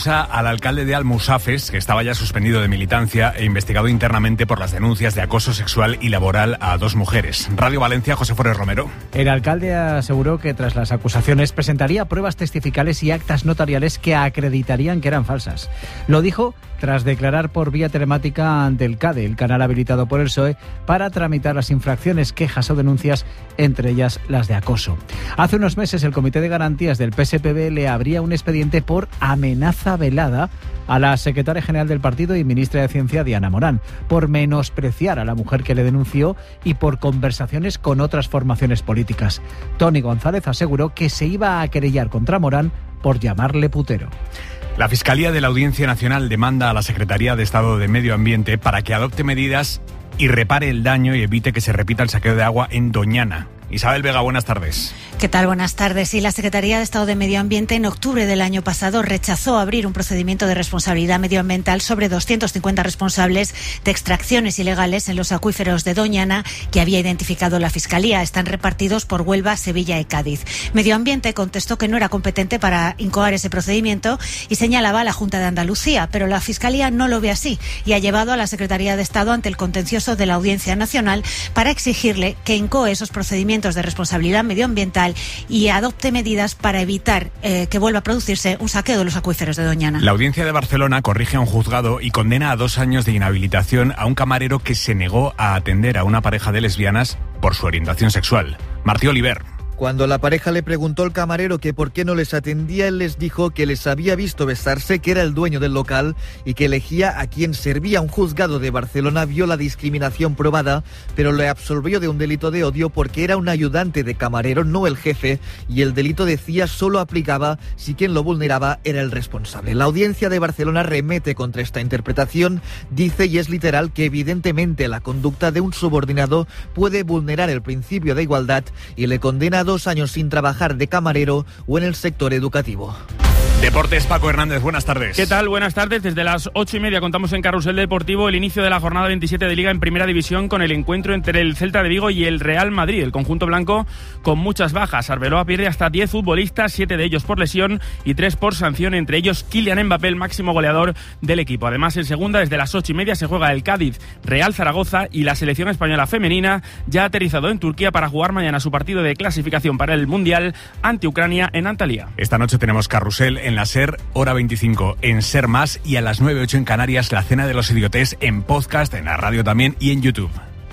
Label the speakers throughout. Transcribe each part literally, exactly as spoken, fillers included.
Speaker 1: expulsa al alcalde de Almusafes, que estaba ya suspendido de militancia e investigado internamente por las denuncias de acoso sexual y laboral a dos mujeres. Radio Valencia, José Forés Romero.
Speaker 2: El alcalde aseguró que tras las acusaciones presentaría pruebas testificales y actas notariales que acreditarían que eran falsas. Lo dijo tras declarar por vía telemática ante el CADE, el canal habilitado por el P S O E, para tramitar las infracciones, quejas o denuncias, entre ellas las de acoso. Hace unos meses el Comité de Garantías del P S P B le abría un expediente por amenaza velada a la secretaria general del partido y ministra de Ciencia, Diana Morán, por menospreciar a la mujer que le denunció y por conversaciones con otras formaciones políticas. Toni González aseguró que se iba a querellar contra Morán por llamarle putero.
Speaker 1: La Fiscalía de la Audiencia Nacional demanda a la Secretaría de Estado de Medio Ambiente para que adopte medidas y repare el daño y evite que se repita el saqueo de agua en Doñana. Isabel Vega, buenas tardes.
Speaker 3: ¿Qué tal? Buenas tardes. Y la Secretaría de Estado de Medio Ambiente en octubre del año pasado rechazó abrir un procedimiento de responsabilidad medioambiental sobre doscientos cincuenta responsables de extracciones ilegales en los acuíferos de Doñana que había identificado la Fiscalía. Están repartidos por Huelva, Sevilla y Cádiz. Medio Ambiente contestó que no era competente para incoar ese procedimiento y señalaba a la Junta de Andalucía, pero la Fiscalía no lo ve así y ha llevado a la Secretaría de Estado ante el contencioso de la Audiencia Nacional para exigirle que incoe esos procedimientos de responsabilidad medioambiental y adopte medidas para evitar eh, que vuelva a producirse un saqueo de los acuíferos de Doñana.
Speaker 1: La Audiencia de Barcelona corrige a un juzgado y condena a dos años de inhabilitación a un camarero que se negó a atender a una pareja de lesbianas por su orientación sexual. Martí Oliver.
Speaker 4: Cuando la pareja le preguntó al camarero que por qué no les atendía, él les dijo que les había visto besarse, que era el dueño del local y que elegía a quien servía. Un juzgado de Barcelona vio la discriminación probada, pero le absolvió de un delito de odio porque era un ayudante de camarero, no el jefe, y el delito, decía, solo aplicaba si quien lo vulneraba era el responsable. La Audiencia de Barcelona remete contra esta interpretación, dice, y es literal, que evidentemente la conducta de un subordinado puede vulnerar el principio de igualdad y le condena a dos años sin trabajar de camarero o en el sector educativo.
Speaker 1: Deportes, Paco Hernández, buenas tardes.
Speaker 5: ¿Qué tal? Buenas tardes. Desde las ocho y media contamos en Carrusel Deportivo el inicio de la jornada veintisiete de Liga en Primera División con el encuentro entre el Celta de Vigo y el Real Madrid. El conjunto blanco con muchas bajas. Arbeloa pierde hasta diez futbolistas, siete de ellos por lesión y tres por sanción, entre ellos Kylian Mbappé, el máximo goleador del equipo. Además, en segunda, desde las ocho y media se juega el Cádiz Real Zaragoza y la selección española femenina ya ha aterrizado en Turquía para jugar mañana su partido de clasificación para el Mundial ante Ucrania en Antalya.
Speaker 1: Esta noche tenemos Carrusel en la SER, hora veinticinco en SER Más, y a las nueve ocho en Canarias, la Cena de los Idiotes en podcast, en la radio también y en YouTube.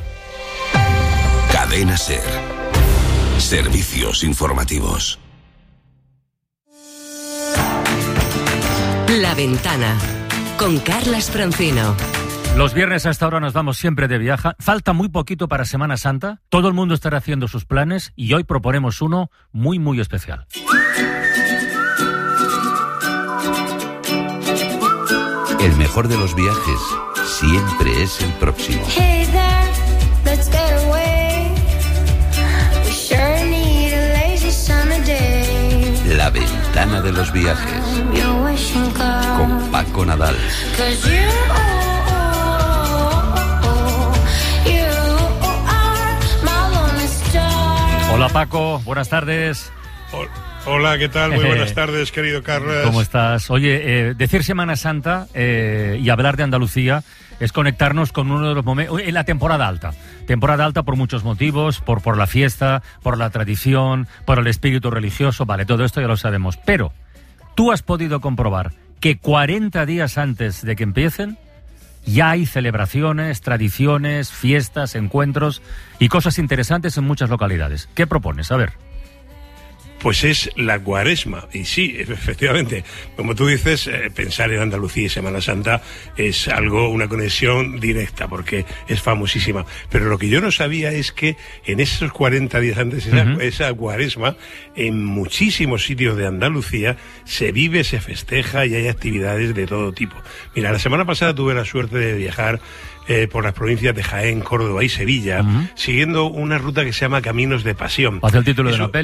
Speaker 6: Cadena SER. Servicios informativos.
Speaker 7: La Ventana, con Carlas Francino.
Speaker 8: Los viernes a esta hora nos vamos siempre de viaje. Falta muy poquito para Semana Santa. Todo el mundo estará haciendo sus planes y hoy proponemos uno muy, muy especial.
Speaker 6: El mejor de los viajes siempre es el próximo.
Speaker 9: Hey there, let's get away. We sure need a lazy summer day.
Speaker 6: La Ventana de los viajes. Con Paco Nadal.
Speaker 8: Hola Paco, buenas tardes.
Speaker 10: Hola, ¿qué tal? Muy buenas tardes, querido Carlos.
Speaker 8: ¿Cómo estás? Oye, eh, decir Semana Santa eh, y hablar de Andalucía es conectarnos con uno de los momentos, en la temporada alta. Temporada alta por muchos motivos, por, por la fiesta, por la tradición, por el espíritu religioso, vale, todo esto ya lo sabemos. Pero, ¿tú has podido comprobar que cuarenta días antes de que empiecen ya hay celebraciones, tradiciones, fiestas, encuentros y cosas interesantes en muchas localidades? ¿Qué propones? A ver.
Speaker 10: Pues es la Cuaresma, y sí, efectivamente, como tú dices, eh, pensar en Andalucía y Semana Santa es algo, una conexión directa, porque es famosísima. Pero lo que yo no sabía es que en esos cuarenta días antes, esa, uh-huh. esa Cuaresma, en muchísimos sitios de Andalucía se vive, se festeja y hay actividades de todo tipo. Mira, la semana pasada tuve la suerte de viajar Eh, por las provincias de Jaén, Córdoba y Sevilla, uh-huh. siguiendo una ruta que se llama Caminos de Pasión.
Speaker 8: Hace el título Eso, de una peli.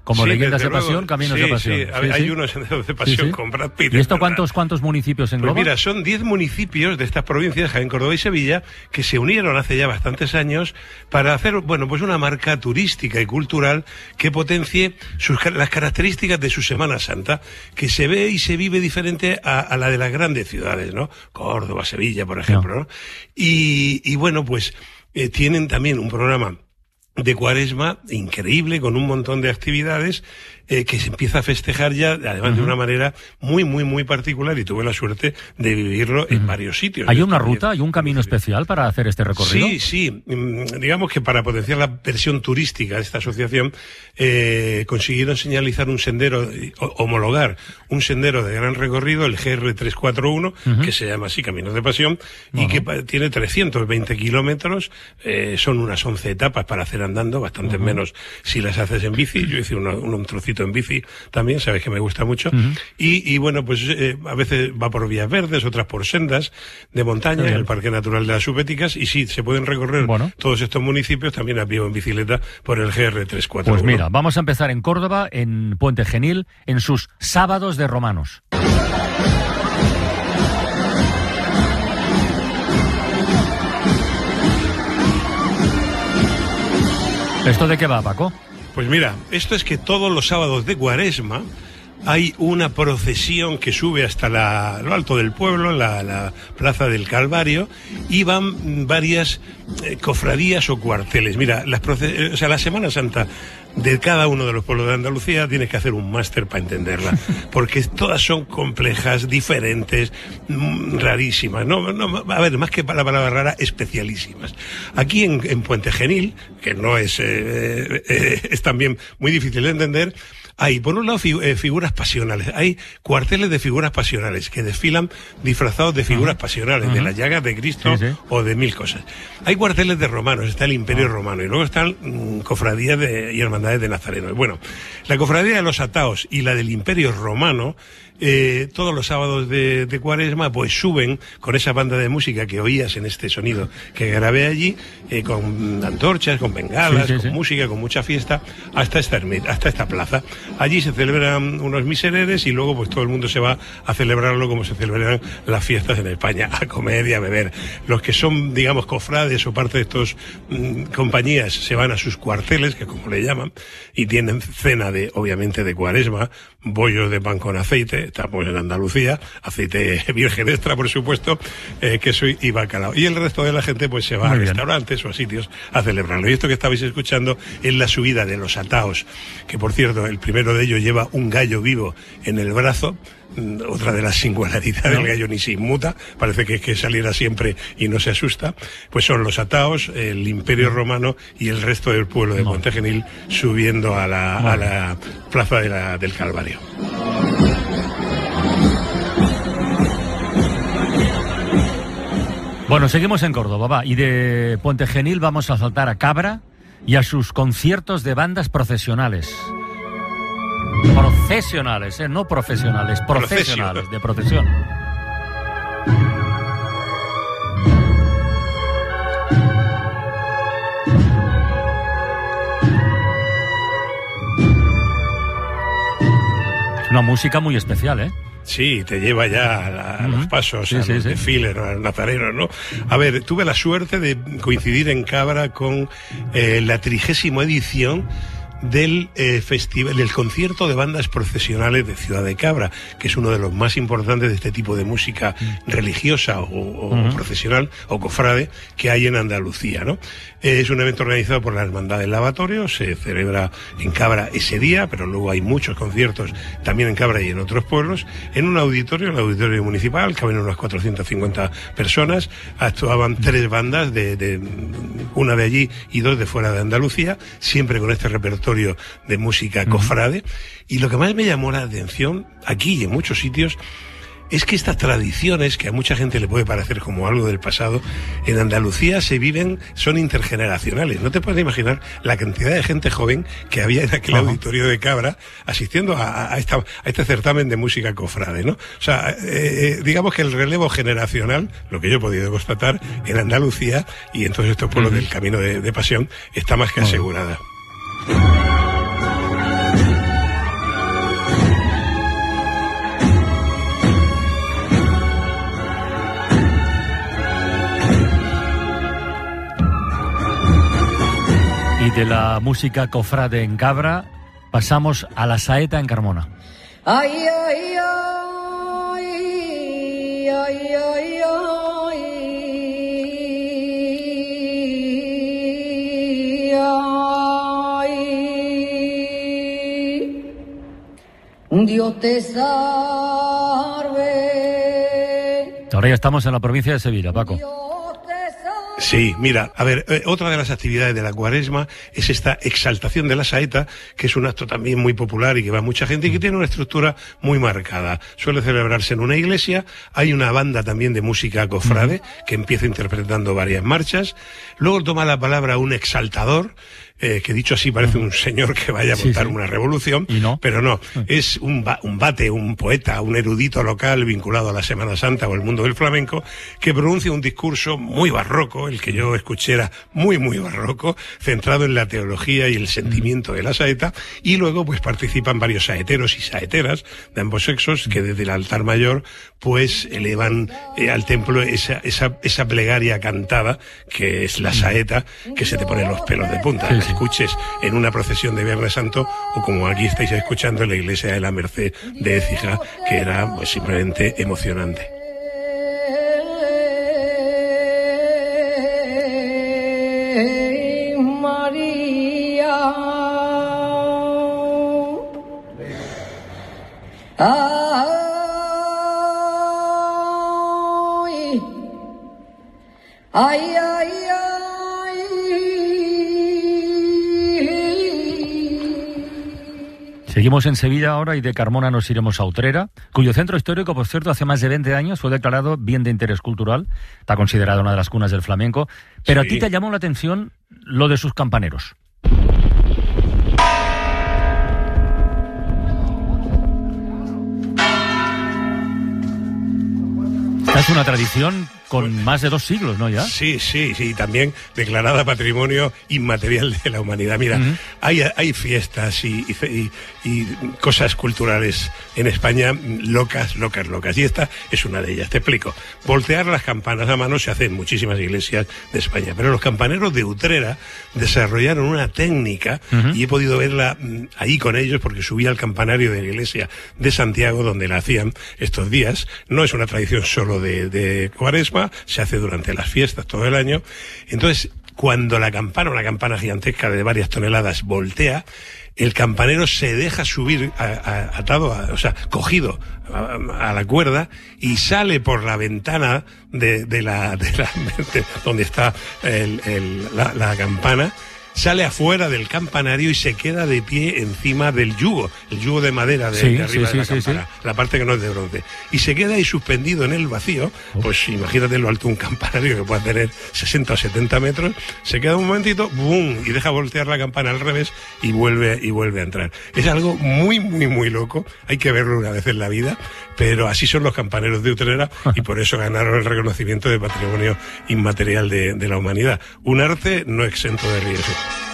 Speaker 8: Como
Speaker 10: Sí,
Speaker 8: Leyendas de
Speaker 10: desde luego.
Speaker 8: Pasión, Caminos
Speaker 10: Sí,
Speaker 8: de Pasión.
Speaker 10: sí, hay- hay unos Senderos de Pasión
Speaker 8: Sí, sí.
Speaker 10: con Brad Pitt,
Speaker 8: ¿Y
Speaker 10: es
Speaker 8: esto
Speaker 10: verdad.
Speaker 8: cuántos, cuántos municipios engloba?
Speaker 10: Pues mira, son diez municipios de estas provincias, Jaén, Córdoba y Sevilla, que se unieron hace ya bastantes años para hacer, bueno, pues una marca turística y cultural que potencie sus, ca- las características de su Semana Santa, que se ve y se vive diferente a, a la de las grandes ciudades, ¿no? Córdoba, Sevilla, por ejemplo, ¿no? Y, y bueno, pues eh, tienen también un programa de Cuaresma increíble, con un montón de actividades eh, que se empieza a festejar ya, además de una manera muy, muy, muy particular, y tuve la suerte de vivirlo en varios sitios.
Speaker 8: ¿Hay una ruta, hay un camino especial para hacer este recorrido?
Speaker 10: Sí, sí. Mm, Digamos que para potenciar la versión turística de esta asociación, eh, consiguieron señalizar un sendero, eh, o- homologar un sendero de gran recorrido, el G R trescientos cuarenta y uno,
Speaker 8: Ujú.
Speaker 10: que se llama así, Caminos de Pasión, y
Speaker 8: Ajá.
Speaker 10: que pa- tiene trescientos veinte kilómetros, eh, son unas once etapas para hacer andando, bastante
Speaker 8: Ujú.
Speaker 10: menos si las haces en bici. Yo hice una- un, un trocito en bici también, sabes que me gusta mucho.
Speaker 8: Ujú.
Speaker 10: y, y bueno, pues eh, a veces va por vías verdes, otras por sendas de montaña,
Speaker 8: Qué
Speaker 10: en
Speaker 8: bien.
Speaker 10: el Parque Natural de las Supéticas, y sí, se pueden recorrer
Speaker 8: Bueno.
Speaker 10: todos estos municipios también a pie o en bicicleta por el G R trescientos cuarenta y uno.
Speaker 8: Pues mira, vamos a empezar en Córdoba, en Puente Genil, en sus sábados de romanos. ¿Esto de qué va, Paco?
Speaker 10: Pues mira, esto es que todos los sábados de Cuaresma hay una procesión que sube hasta la- lo alto del pueblo, la, la Plaza del Calvario, y van varias eh, cofradías o cuarteles. Mira, las proce- eh, o sea, la Semana Santa de cada uno de los pueblos de Andalucía tienes que hacer un máster para entenderla, porque todas son complejas, diferentes, mm, rarísimas. No, no, a ver, más que la palabra rara, especialísimas. Aquí en, en Puente Genil, que no es, eh, eh, es también muy difícil de entender, hay, por un lado, fi- eh, figuras pasionales. Hay cuarteles de figuras pasionales que desfilan disfrazados de figuras pasionales, de las llagas de Cristo
Speaker 8: Sí, sí.
Speaker 10: o de mil cosas. Hay cuarteles de romanos, está el Imperio Romano, y luego están mm, cofradías de, y hermandades de nazarenos. Bueno, la cofradía de los Ataos y la del Imperio Romano, eh, todos los sábados de, de Cuaresma, pues suben con esa banda de música que oías en este sonido que grabé allí, eh, con antorchas, con bengalas,
Speaker 8: Sí, sí,
Speaker 10: con
Speaker 8: sí.
Speaker 10: música, con mucha fiesta, hasta esta ermita, hasta esta plaza. Allí se celebran unos misereres y luego pues todo el mundo se va a celebrarlo como se celebran las fiestas en España, a comer y a beber. Los que son, digamos, cofrades o parte de estos mm, compañías se van a sus cuarteles, que como le llaman, y tienen cena de, obviamente, de Cuaresma, bollos de pan con aceite, estamos en Andalucía, aceite virgen extra, por supuesto, eh, queso y, y bacalao. Y el resto de la gente pues se va
Speaker 8: Muy
Speaker 10: a
Speaker 8: bien.
Speaker 10: restaurantes o a sitios a celebrarlo. Y esto que estabais escuchando es la subida de los Ataos, que por cierto, el primero de ellos lleva un gallo vivo en el brazo. Mm, Otra de las singularidades,
Speaker 8: No.
Speaker 10: el gallo ni se inmuta, parece que, que saliera siempre y no se asusta. Pues son los Ataos, el Imperio Romano y el resto del pueblo de
Speaker 8: No.
Speaker 10: Puente Genil subiendo a la,
Speaker 8: No.
Speaker 10: a la plaza de la- del Calvario.
Speaker 8: Bueno, seguimos en Córdoba, va. Y de Puente Genil vamos a saltar a Cabra y a sus conciertos de bandas procesionales. Procesionales, ¿eh? No profesionales, profesionales,
Speaker 10: Procesio.
Speaker 8: de procesión. Es una música muy especial, ¿eh?
Speaker 10: Sí, te lleva ya a, la- a
Speaker 8: Ujú.
Speaker 10: los pasos,
Speaker 8: Sí,
Speaker 10: a
Speaker 8: sí,
Speaker 10: los
Speaker 8: sí.
Speaker 10: desfiles, a los nazarenos, ¿no? A ver, tuve la suerte de coincidir en Cabra con eh, la trigésima edición del eh, festival, del concierto de bandas procesionales de Ciudad de Cabra, que es uno de los más importantes de este tipo de música religiosa o, o
Speaker 8: Ujú.
Speaker 10: procesional o cofrade que hay en Andalucía, ¿no? Eh, es un evento organizado por la Hermandad del Lavatorio, se celebra en Cabra ese día, pero luego hay muchos conciertos también en Cabra y en otros pueblos, en un auditorio, el auditorio municipal, caben unas cuatrocientas cincuenta personas, actuaban tres bandas, de, de una de allí y dos de fuera de Andalucía, siempre con este repertorio de música cofrade. Y lo que más me llamó la atención, aquí y en muchos sitios, es que estas tradiciones, que a mucha gente le puede parecer como algo del pasado, en Andalucía se viven, son intergeneracionales. No te puedes imaginar la cantidad de gente joven que había en aquel
Speaker 8: Ajá.
Speaker 10: auditorio de Cabra asistiendo a, a, esta, a este certamen de música cofrade, ¿no? O sea, eh, eh, digamos que el relevo generacional, lo que yo he podido constatar en Andalucía y en todos estos pueblos
Speaker 8: Ujú.
Speaker 10: del Camino de, de Pasión, está más que
Speaker 8: Muy bien.
Speaker 10: asegurada.
Speaker 8: de la música cofrade en Cabra, pasamos a la saeta en Carmona.
Speaker 9: Ay, ay, ay, ay, ay, ay, ay. Dios te salve.
Speaker 8: Ahora ya estamos en la provincia de Sevilla, Paco.
Speaker 10: Sí, mira, a ver, eh, otra de las actividades de la Cuaresma es esta exaltación de la saeta, que es un acto también muy popular y que va mucha gente y que tiene una estructura muy marcada. Suele celebrarse en una iglesia, hay una banda también de música cofrade que empieza interpretando varias marchas, luego toma la palabra un exaltador, Eh, que dicho así parece un señor que vaya a montar sí, sí. una revolución,
Speaker 8: no?
Speaker 10: pero no, es un, ba un bate, un poeta, un erudito local vinculado a la Semana Santa o el mundo del flamenco, que pronuncia un discurso muy barroco, el que yo escuché era muy, muy barroco, centrado en la teología y el sentimiento de la saeta, y luego pues participan varios saeteros y saeteras de ambos sexos, que desde el altar mayor pues elevan eh, al templo esa, esa, esa plegaria cantada, que es la saeta, que se te ponen los pelos de punta. Sí, escuches en una procesión de Viernes Santo o como aquí estáis escuchando en la iglesia de la Merced de Écija, que era pues simplemente emocionante.
Speaker 9: María. Ay, ay, ay, ay.
Speaker 8: Seguimos en Sevilla ahora y de Carmona nos iremos a Utrera, cuyo centro histórico, por cierto, hace más de veinte años fue declarado bien de interés cultural. Está considerado una de las cunas del flamenco. Pero sí. A ti te llamó la atención lo de sus campaneros. Esta es una tradición con más de dos siglos, ¿no? ¿Ya?
Speaker 10: Sí, sí, sí, también declarada Patrimonio Inmaterial de la Humanidad. Mira, uh-huh. hay, hay fiestas y, y, y cosas culturales en España locas, locas, locas. Y esta es una de ellas. Te explico. Voltear las campanas a mano se hace en muchísimas iglesias de España, pero los campaneros de Utrera desarrollaron una técnica, uh-huh. y he podido verla ahí con ellos porque subí al campanario de la iglesia de Santiago, donde la hacían estos días. No es una tradición solo de, de Cuaresma, se hace durante las fiestas todo el año. Entonces, cuando la campana, una campana gigantesca de varias toneladas, voltea, el campanero se deja subir a, a, atado, a, o sea, cogido a, a la cuerda y sale por la ventana de, de la, de la de donde está el, el, la, la campana. Sale afuera del campanario y se queda de pie encima del yugo, el yugo de madera de,
Speaker 8: sí,
Speaker 10: de arriba
Speaker 8: sí,
Speaker 10: de la
Speaker 8: sí,
Speaker 10: campana, sí, sí. la parte que no es de bronce. Y se queda ahí suspendido en el vacío, pues imagínate lo alto de un campanario que puede tener sesenta o setenta metros, se queda un momentito, ¡bum!, y deja voltear la campana al revés y vuelve, y vuelve a entrar. Es algo muy, muy, muy loco, hay que verlo una vez en la vida, pero así son los campaneros de Utrera y por eso ganaron el reconocimiento de Patrimonio Inmaterial de, de la Humanidad. Un arte no exento de riesgo.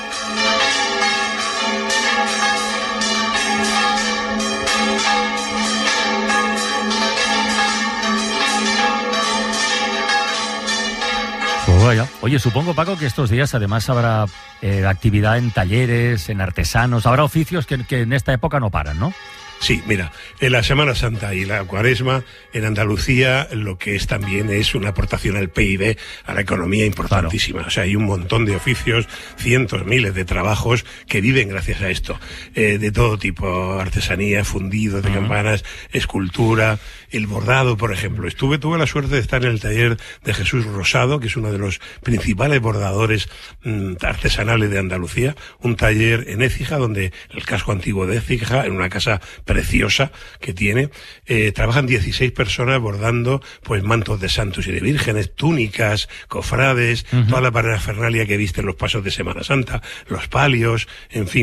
Speaker 8: Pues vaya. Oye, supongo, Paco, que estos días además habrá eh, actividad en talleres, en artesanos, habrá oficios que, que en esta época no paran, ¿no?
Speaker 10: Sí, mira, en la Semana Santa y la Cuaresma, en Andalucía, lo que es también es una aportación al P I B, a la economía importantísima. Claro. O sea, hay un montón de oficios, cientos, miles de trabajos que viven gracias a esto. Eh, de todo tipo, artesanía, fundidos de uh-huh. campanas, escultura, el bordado, por ejemplo. Estuve, tuve la suerte de estar en el taller de Jesús Rosado, que es uno de los principales bordadores mmm, artesanales de Andalucía. Un taller en Écija, donde el casco antiguo de Écija, en una casa preciosa que tiene, eh, trabajan dieciséis personas bordando pues mantos de santos y de vírgenes, túnicas, cofrades, uh-huh. toda la parafernalia que viste en los pasos de Semana Santa, los palios, en fin.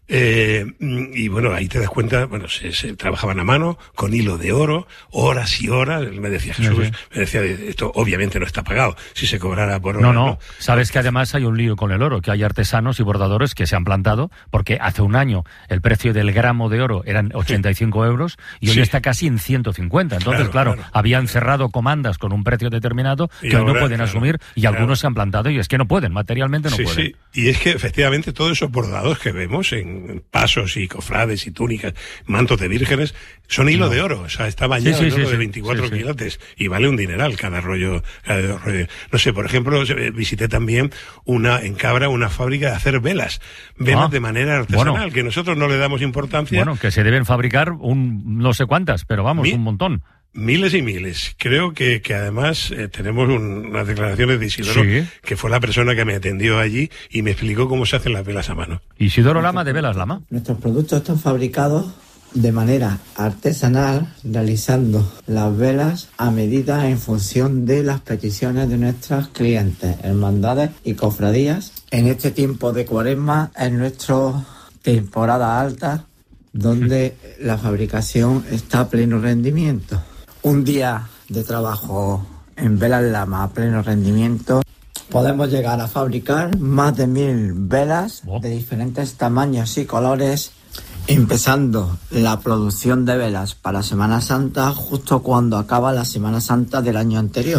Speaker 10: Eh, y bueno, ahí te das cuenta, bueno, se, se trabajaban a mano, con hilo de oro, horas y horas. Él me decía, Jesús, sí, sí. me decía, esto obviamente no está pagado, si se cobrara por hora.
Speaker 8: No, no, no. Sabes que además hay un lío con el oro, que hay artesanos y bordadores que se han plantado, porque hace un año el precio del gramo de oro eran ochenta y cinco sí. euros y hoy sí. está casi en ciento cincuenta. Entonces, claro, claro, claro, habían cerrado comandas con un precio determinado que hoy no pueden claro, asumir y claro. algunos se han plantado y es que no pueden, materialmente no
Speaker 10: sí,
Speaker 8: pueden.
Speaker 10: Sí, y es que efectivamente todos esos bordados que vemos en pasos y cofrades y túnicas, mantos de vírgenes, son hilo no. de oro, o sea, está bañado sí, sí, en oro sí, de veinticuatro sí, quilates sí. y vale un dineral cada rollo, cada rollo. No sé, por ejemplo, visité también una en Cabra, una fábrica de hacer velas, velas ah, de manera artesanal, bueno, que nosotros no le damos importancia.
Speaker 8: Bueno, que se deben fabricar un no sé cuántas, pero vamos, Mi, un montón.
Speaker 10: Miles y miles. Creo que, que además eh, tenemos un, unas declaraciones de Isidoro, sí. que fue la persona que me atendió allí y me explicó cómo se hacen las velas a mano.
Speaker 8: Isidoro Lama, de Velas Lama.
Speaker 11: Nuestros productos están fabricados de manera artesanal, realizando las velas a medida en función de las peticiones de nuestros clientes, hermandades y cofradías. En este tiempo de Cuaresma es nuestra temporada alta, donde la fabricación está a pleno rendimiento. Un día de trabajo en Velas Lama a pleno rendimiento, podemos llegar a fabricar más de mil velas oh. de diferentes tamaños y colores, empezando la producción de velas para Semana Santa justo cuando acaba la Semana Santa del año anterior.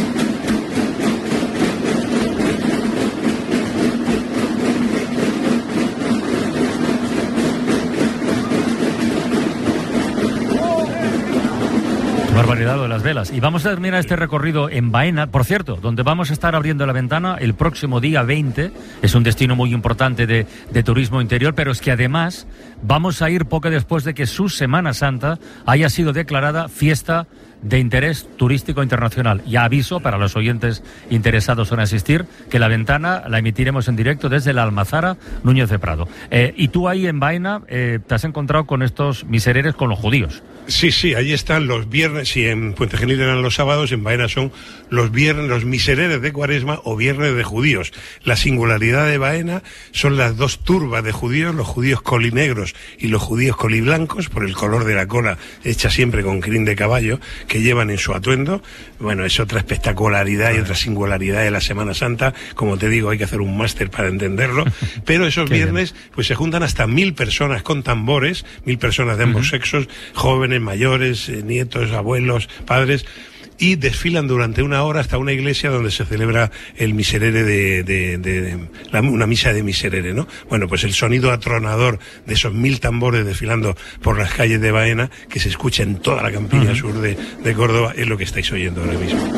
Speaker 8: Barbaridad de las velas. Y vamos a terminar este recorrido en Baena, por cierto, donde vamos a estar abriendo la ventana el próximo día veinte. Es un destino muy importante de, de turismo interior, pero es que además vamos a ir poco después de que su Semana Santa haya sido declarada fiesta de interés turístico internacional. Ya aviso para los oyentes interesados en asistir que la ventana la emitiremos en directo desde la Almazara Núñez de Prado. Eh, y tú ahí en Baena eh, te has encontrado con estos misereres, con los judíos.
Speaker 10: Sí, sí, ahí están los viernes, si en Puente Genil eran los sábados, en Baena son los viernes, los misereres de Cuaresma o viernes de judíos. La singularidad de Baena son las dos turbas de judíos, los judíos colinegros y los judíos coliblancos, por el color de la cola hecha siempre con crin de caballo, que llevan en su atuendo. Bueno, es otra espectacularidad y otra singularidad de la Semana Santa. Como te digo, hay que hacer un máster para entenderlo. Pero esos viernes, pues se juntan hasta mil personas con tambores, mil personas de ambos uh-huh. sexos, jóvenes, mayores, eh, nietos, abuelos, padres, y desfilan durante una hora hasta una iglesia donde se celebra el miserere de, de, de, de la, una misa de miserere, ¿no? Bueno, pues el sonido atronador de esos mil tambores desfilando por las calles de Baena, que se escucha en toda la campiña uh-huh. sur de, de Córdoba, es lo que estáis oyendo ahora mismo.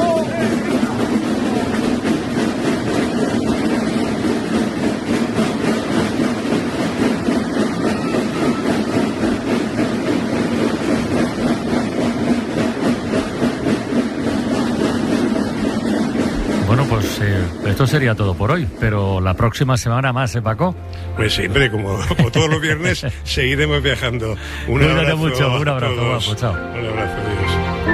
Speaker 8: Esto sería todo por hoy, pero la próxima semana más, ¿eh, Paco?
Speaker 10: Pues siempre, como, como todos los viernes, seguiremos viajando. Un
Speaker 8: Cuídate
Speaker 10: abrazo
Speaker 8: mucho, un abrazo, guapo, chao.
Speaker 10: Un abrazo, Dios.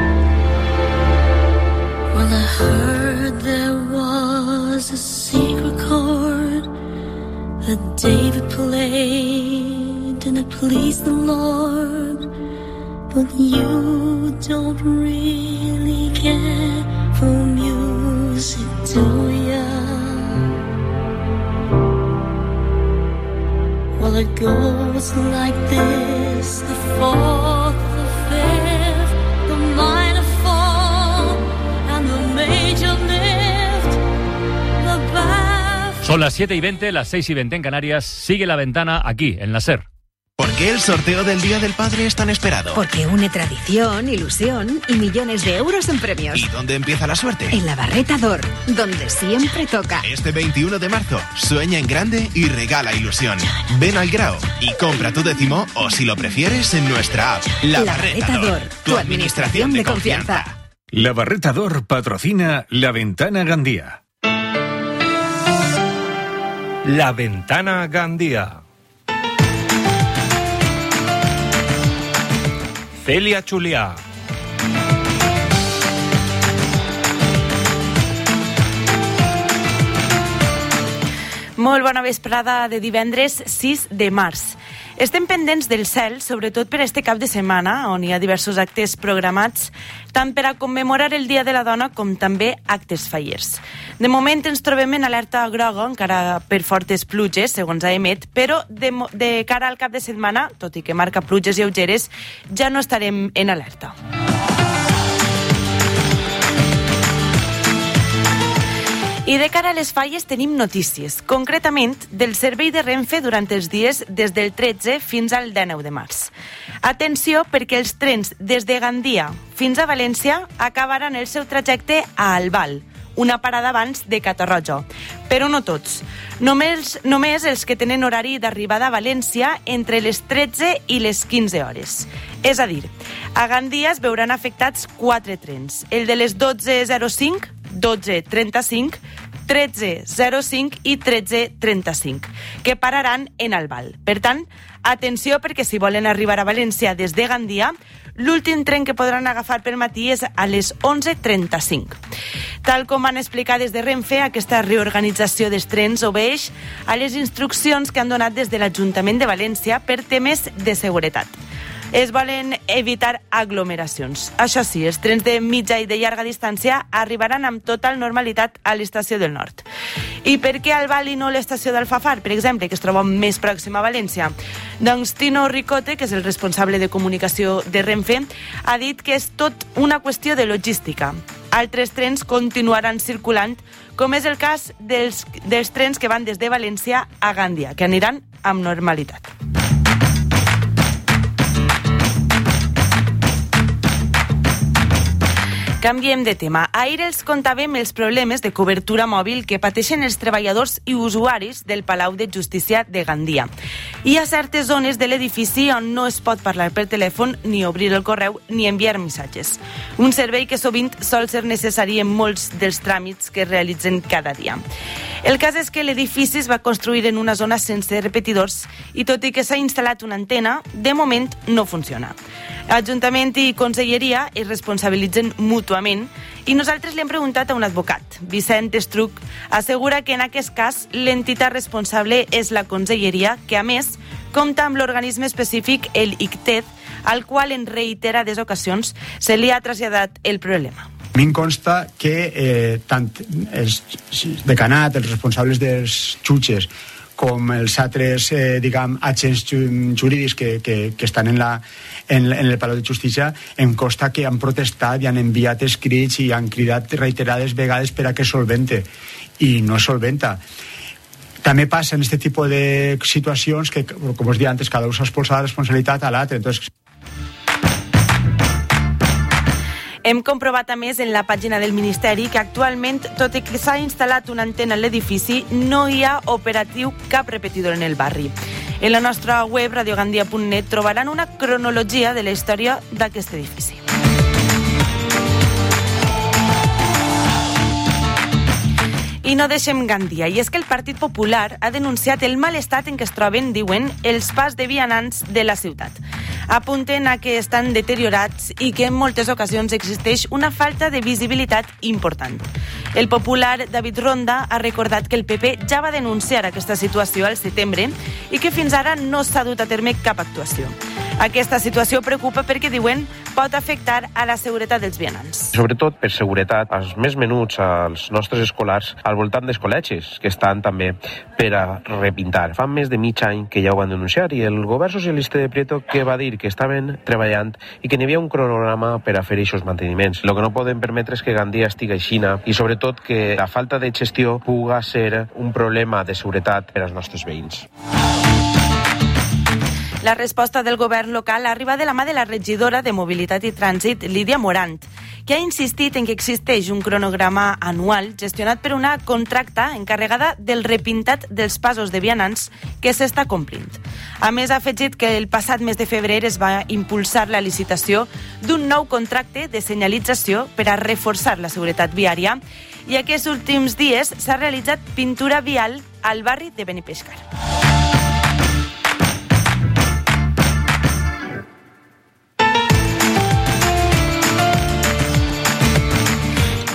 Speaker 9: Well, I heard there was a secret chord that David played and it pleased the Lord, but you don't really care for music, do ya? Well, it goes like this: the fourth, the fifth, the minor fall, and the major lift, the baff.
Speaker 8: Son las siete y veinte, las seis y veinte en Canarias. Sigue la ventana aquí, en la SER.
Speaker 12: ¿Por qué el sorteo del Día del Padre es tan esperado?
Speaker 13: Porque une tradición, ilusión y millones de euros en premios.
Speaker 12: ¿Y dónde empieza la suerte?
Speaker 13: En la Barreta d'Or, donde siempre toca.
Speaker 12: Este veintiuno de marzo, sueña en grande y regala ilusión. Ven al Grao y compra tu décimo, o si lo prefieres, en nuestra app. La,
Speaker 13: la Barreta d'Or, tu administración de confianza.
Speaker 14: La Barreta d'Or patrocina La Ventana Gandía.
Speaker 15: La Ventana Gandía. Celia Chuliá.
Speaker 16: Molt bona vesprada de divendres sis de març. Estem pendents del cel, sobretot per este cap de setmana, on hi ha diversos actes programats, tant per a commemorar el Dia de la Dona com també actes fallers. De moment ens trobem en alerta groga, encara per fortes pluges, segons A E M E T, però de, de cara al cap de setmana, tot i que marca pluges lleugeres, ja no estarem en alerta. I de cara a les falles tenim notícies, concretament del servei de Renfe durant els dies des del tretze fins al dinou de març. Atenció, perquè els trens des de Gandia fins a València acabaran el seu trajecte a Albal, una parada abans de Catarroja, però no tots. Només, només els que tenen horari d'arribada a València entre les tretze i les quinze hores. És a dir, a Gandia es veuran afectats quatre trens, el de les dotze zero cinc, dotze trenta-cinc, tretze zero cinc i tretze trenta-cinc, que pararan en Albal. Per tant, atenció, perquè si volen arribar a València des de Gandia, l'últim tren que podran agafar pel matí és a les onze trenta-cinc. Tal com han explicat des de Renfe, aquesta reorganització dels trens obeeix a les instruccions que han donat des de l'Ajuntament de València per temes de seguretat. Es volen evitar aglomeracions. Això sí, els trens de mitja i de llarga distància arribaran amb total normalitat a l'estació del Nord. I per què Albal i no l'estació d'Alfafar, per exemple, que es troba més pròxima a València? Doncs Tino Ricote, que és el responsable de comunicació de Renfe, ha dit que és tot una qüestió de logística. Altres trens continuaran circulant, com és el cas dels, dels trens que van des de València a Gandia, que aniran amb normalitat. Canviem de tema. Ahir els contàvem els problemes de cobertura mòbil que pateixen els treballadors i usuaris del Palau de Justícia de Gandia. Hi ha certes zones de l'edifici on no es pot parlar per telèfon, ni obrir el correu, ni enviar missatges. Un servei que sovint sol ser necessari en molts dels tràmits que es realitzen cada dia. El cas és que l'edifici es va construir en una zona sense repetidors i tot i que s'ha instal·lat una antena, de moment no funciona. Ajuntament i Conselleria es responsabilitzen mútuament i nosaltres li hem preguntat a un advocat. Vicent Estruc assegura que en aquest cas l'entitat responsable és la Conselleria, que a més compta amb l'organisme específic, el I C T E D, al qual en reiterades ocasions se li ha traslladat el problema.
Speaker 17: A mi em consta que eh, tant els decanat, els responsables dels jutges, com els altres, eh, diguem, agents jurídics que, que, que estan en, la, en, en el Palau de Justícia, em consta que han protestat i han enviat escrits i han cridat reiterades vegades per a que solvente, i no es solventa. També passa en aquest tipus de situacions que, com us deia antes, cada un s'expulsa la responsabilitat a l'altre. Entonces,
Speaker 16: hem comprovat a més en la pàgina del Ministeri que actualment, tot i que s'ha instal·lat una antena a l'edifici, no hi ha operatiu cap repetidor en el barri. En la nostra web, radiogandia punt net, trobaran una cronologia de la història d'aquest edifici. I no deixem Gandia, i és que el Partit Popular ha denunciat el mal estat en què es troben, diuen, els pas de vianants de la ciutat. Apunten a que estan deteriorats i que en moltes ocasions existeix una falta de visibilitat important. El popular David Ronda ha recordat que el P P ja va denunciar aquesta situació al setembre i que fins ara no s'ha dut a terme cap actuació. Aquesta situació preocupa perquè, diuen, pot afectar a la seguretat dels vianants.
Speaker 18: Sobretot per seguretat, als més menuts, als nostres escolars, al voltant dels col·legis, que estan també per a repintar. Fa més de mig any que ja ho van denunciar i el govern socialista de Prieto que va dir que estaven treballant i que n'hi havia un cronograma per a fer aquests manteniments. El que no podem permetre és que Gandia estigui aixina i sobretot que la falta de gestió puga ser un problema de seguretat per als nostres veïns.
Speaker 16: La resposta del govern local arriba de la mà de la regidora de Mobilitat i Trànsit, Lídia Morant, que ha insistit en que existeix un cronograma anual gestionat per una contracta encarregada del repintat dels passos de vianants que s'està complint. A més, ha afegit que el passat mes de febrer es va impulsar la licitació d'un nou contracte de senyalització per a reforçar la seguretat viària i aquests últims dies s'ha realitzat pintura vial al barri de Benipescar.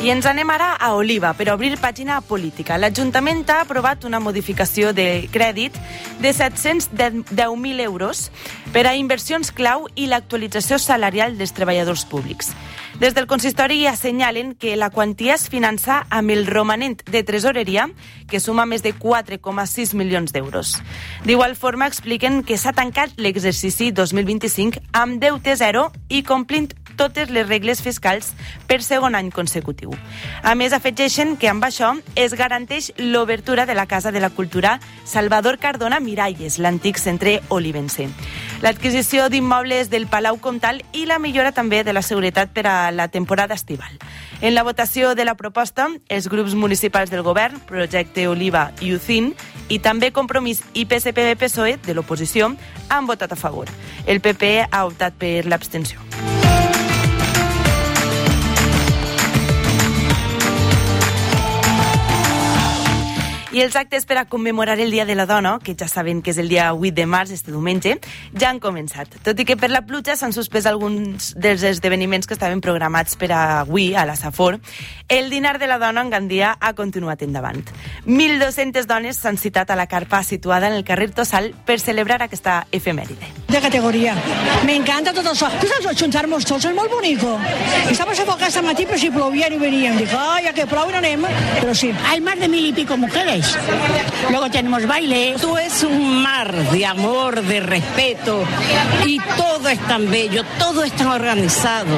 Speaker 16: I ens anem ara a Oliva per obrir pàgina política. L'Ajuntament ha aprovat una modificació de crèdit de set-cents deu mil euros per a inversions clau i l'actualització salarial dels treballadors públics. Des del consistori assenyalen que la quantia es finança amb el romanent de tresoreria, que suma més de quatre coma sis milions d'euros. D'igual forma, expliquen que s'ha tancat l'exercici dos mil vint-i-cinc amb deute zero i complint totes les regles fiscals per segon any consecutiu. A més, afegeixen que amb això es garanteix l'obertura de la Casa de la Cultura Salvador Cardona Miralles, l'antic centre olivense, l'adquisició d'immobles del Palau Comtal i la millora també de la seguretat per a la temporada estival. En la votació de la proposta, els grups municipals del govern, Projecte Oliva i U C I N, i també Compromís i P S P B P S O E de l'oposició, han votat a favor. El P P ha optat per l'abstenció. I els actes per a commemorar el Dia de la Dona, que ja saben que és el dia vuit de març, este diumenge, ja han començat. Tot i que per la pluja s'han suspès alguns dels esdeveniments que estaven programats per a avui a la Safor, el dinar de la dona en Gandia ha continuat endavant. mil dos-centes dones s'han citat a la carpa situada en el carrer Tossal per celebrar aquesta efemèride.
Speaker 19: De categoria. Me encanta tot això. Tu saps, juntar-nos tots és molt bonico. Estamos enfocados esta matí, pero si plovia no veníem. Dic, ah, ya que plou no anem, però sí. Hay más de mil y pico mujeres. Luego tenemos baile.
Speaker 20: Esto es un mar de amor, de respeto, y todo es tan bello, todo es tan organizado.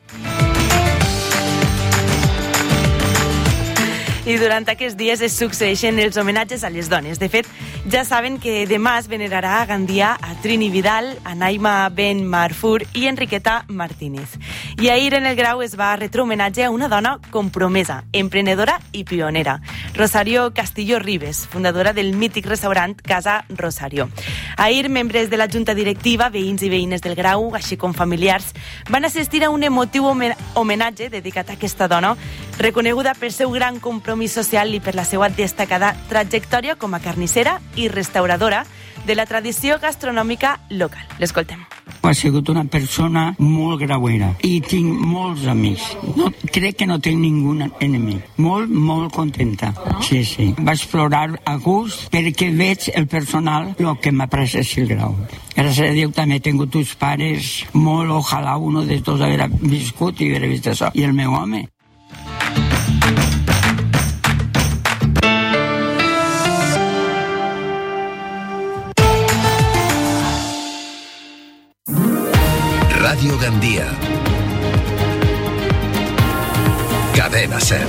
Speaker 16: I durant aquests dies es succeeixen els homenatges a les dones. De fet, ja saben que demà es venerarà a Gandia a Trini Vidal, a Naima Ben Marfur i Enriqueta Martínez. I ahir en el Grau es va retre homenatge a una dona compromesa, emprenedora i pionera, Rosario Castillo Ribes, fundadora del mític restaurant Casa Rosario. Ahir, membres de la Junta Directiva, veïns i veïnes del Grau, així com familiars, van assistir a un emotiu homenatge dedicat a aquesta dona, reconeguda per seu gran compromís social i per la seva destacada trajectòria com a carnissera i restauradora de la tradició gastronòmica local. L'escoltem.
Speaker 21: Ha sigut una persona molt grauera i tinc molts amics. No, crec que no tinc ningú enemic. Molt, molt contenta. Sí, sí. Vaig plorar a gust perquè veig el personal el que m'ha pres el Grau. Gràcies a Déu també he tingut uns pares molt, ojalà uno de tots haguera viscut i haguera vist això. I el meu home.
Speaker 6: Radio Gandía. Cadena Ser.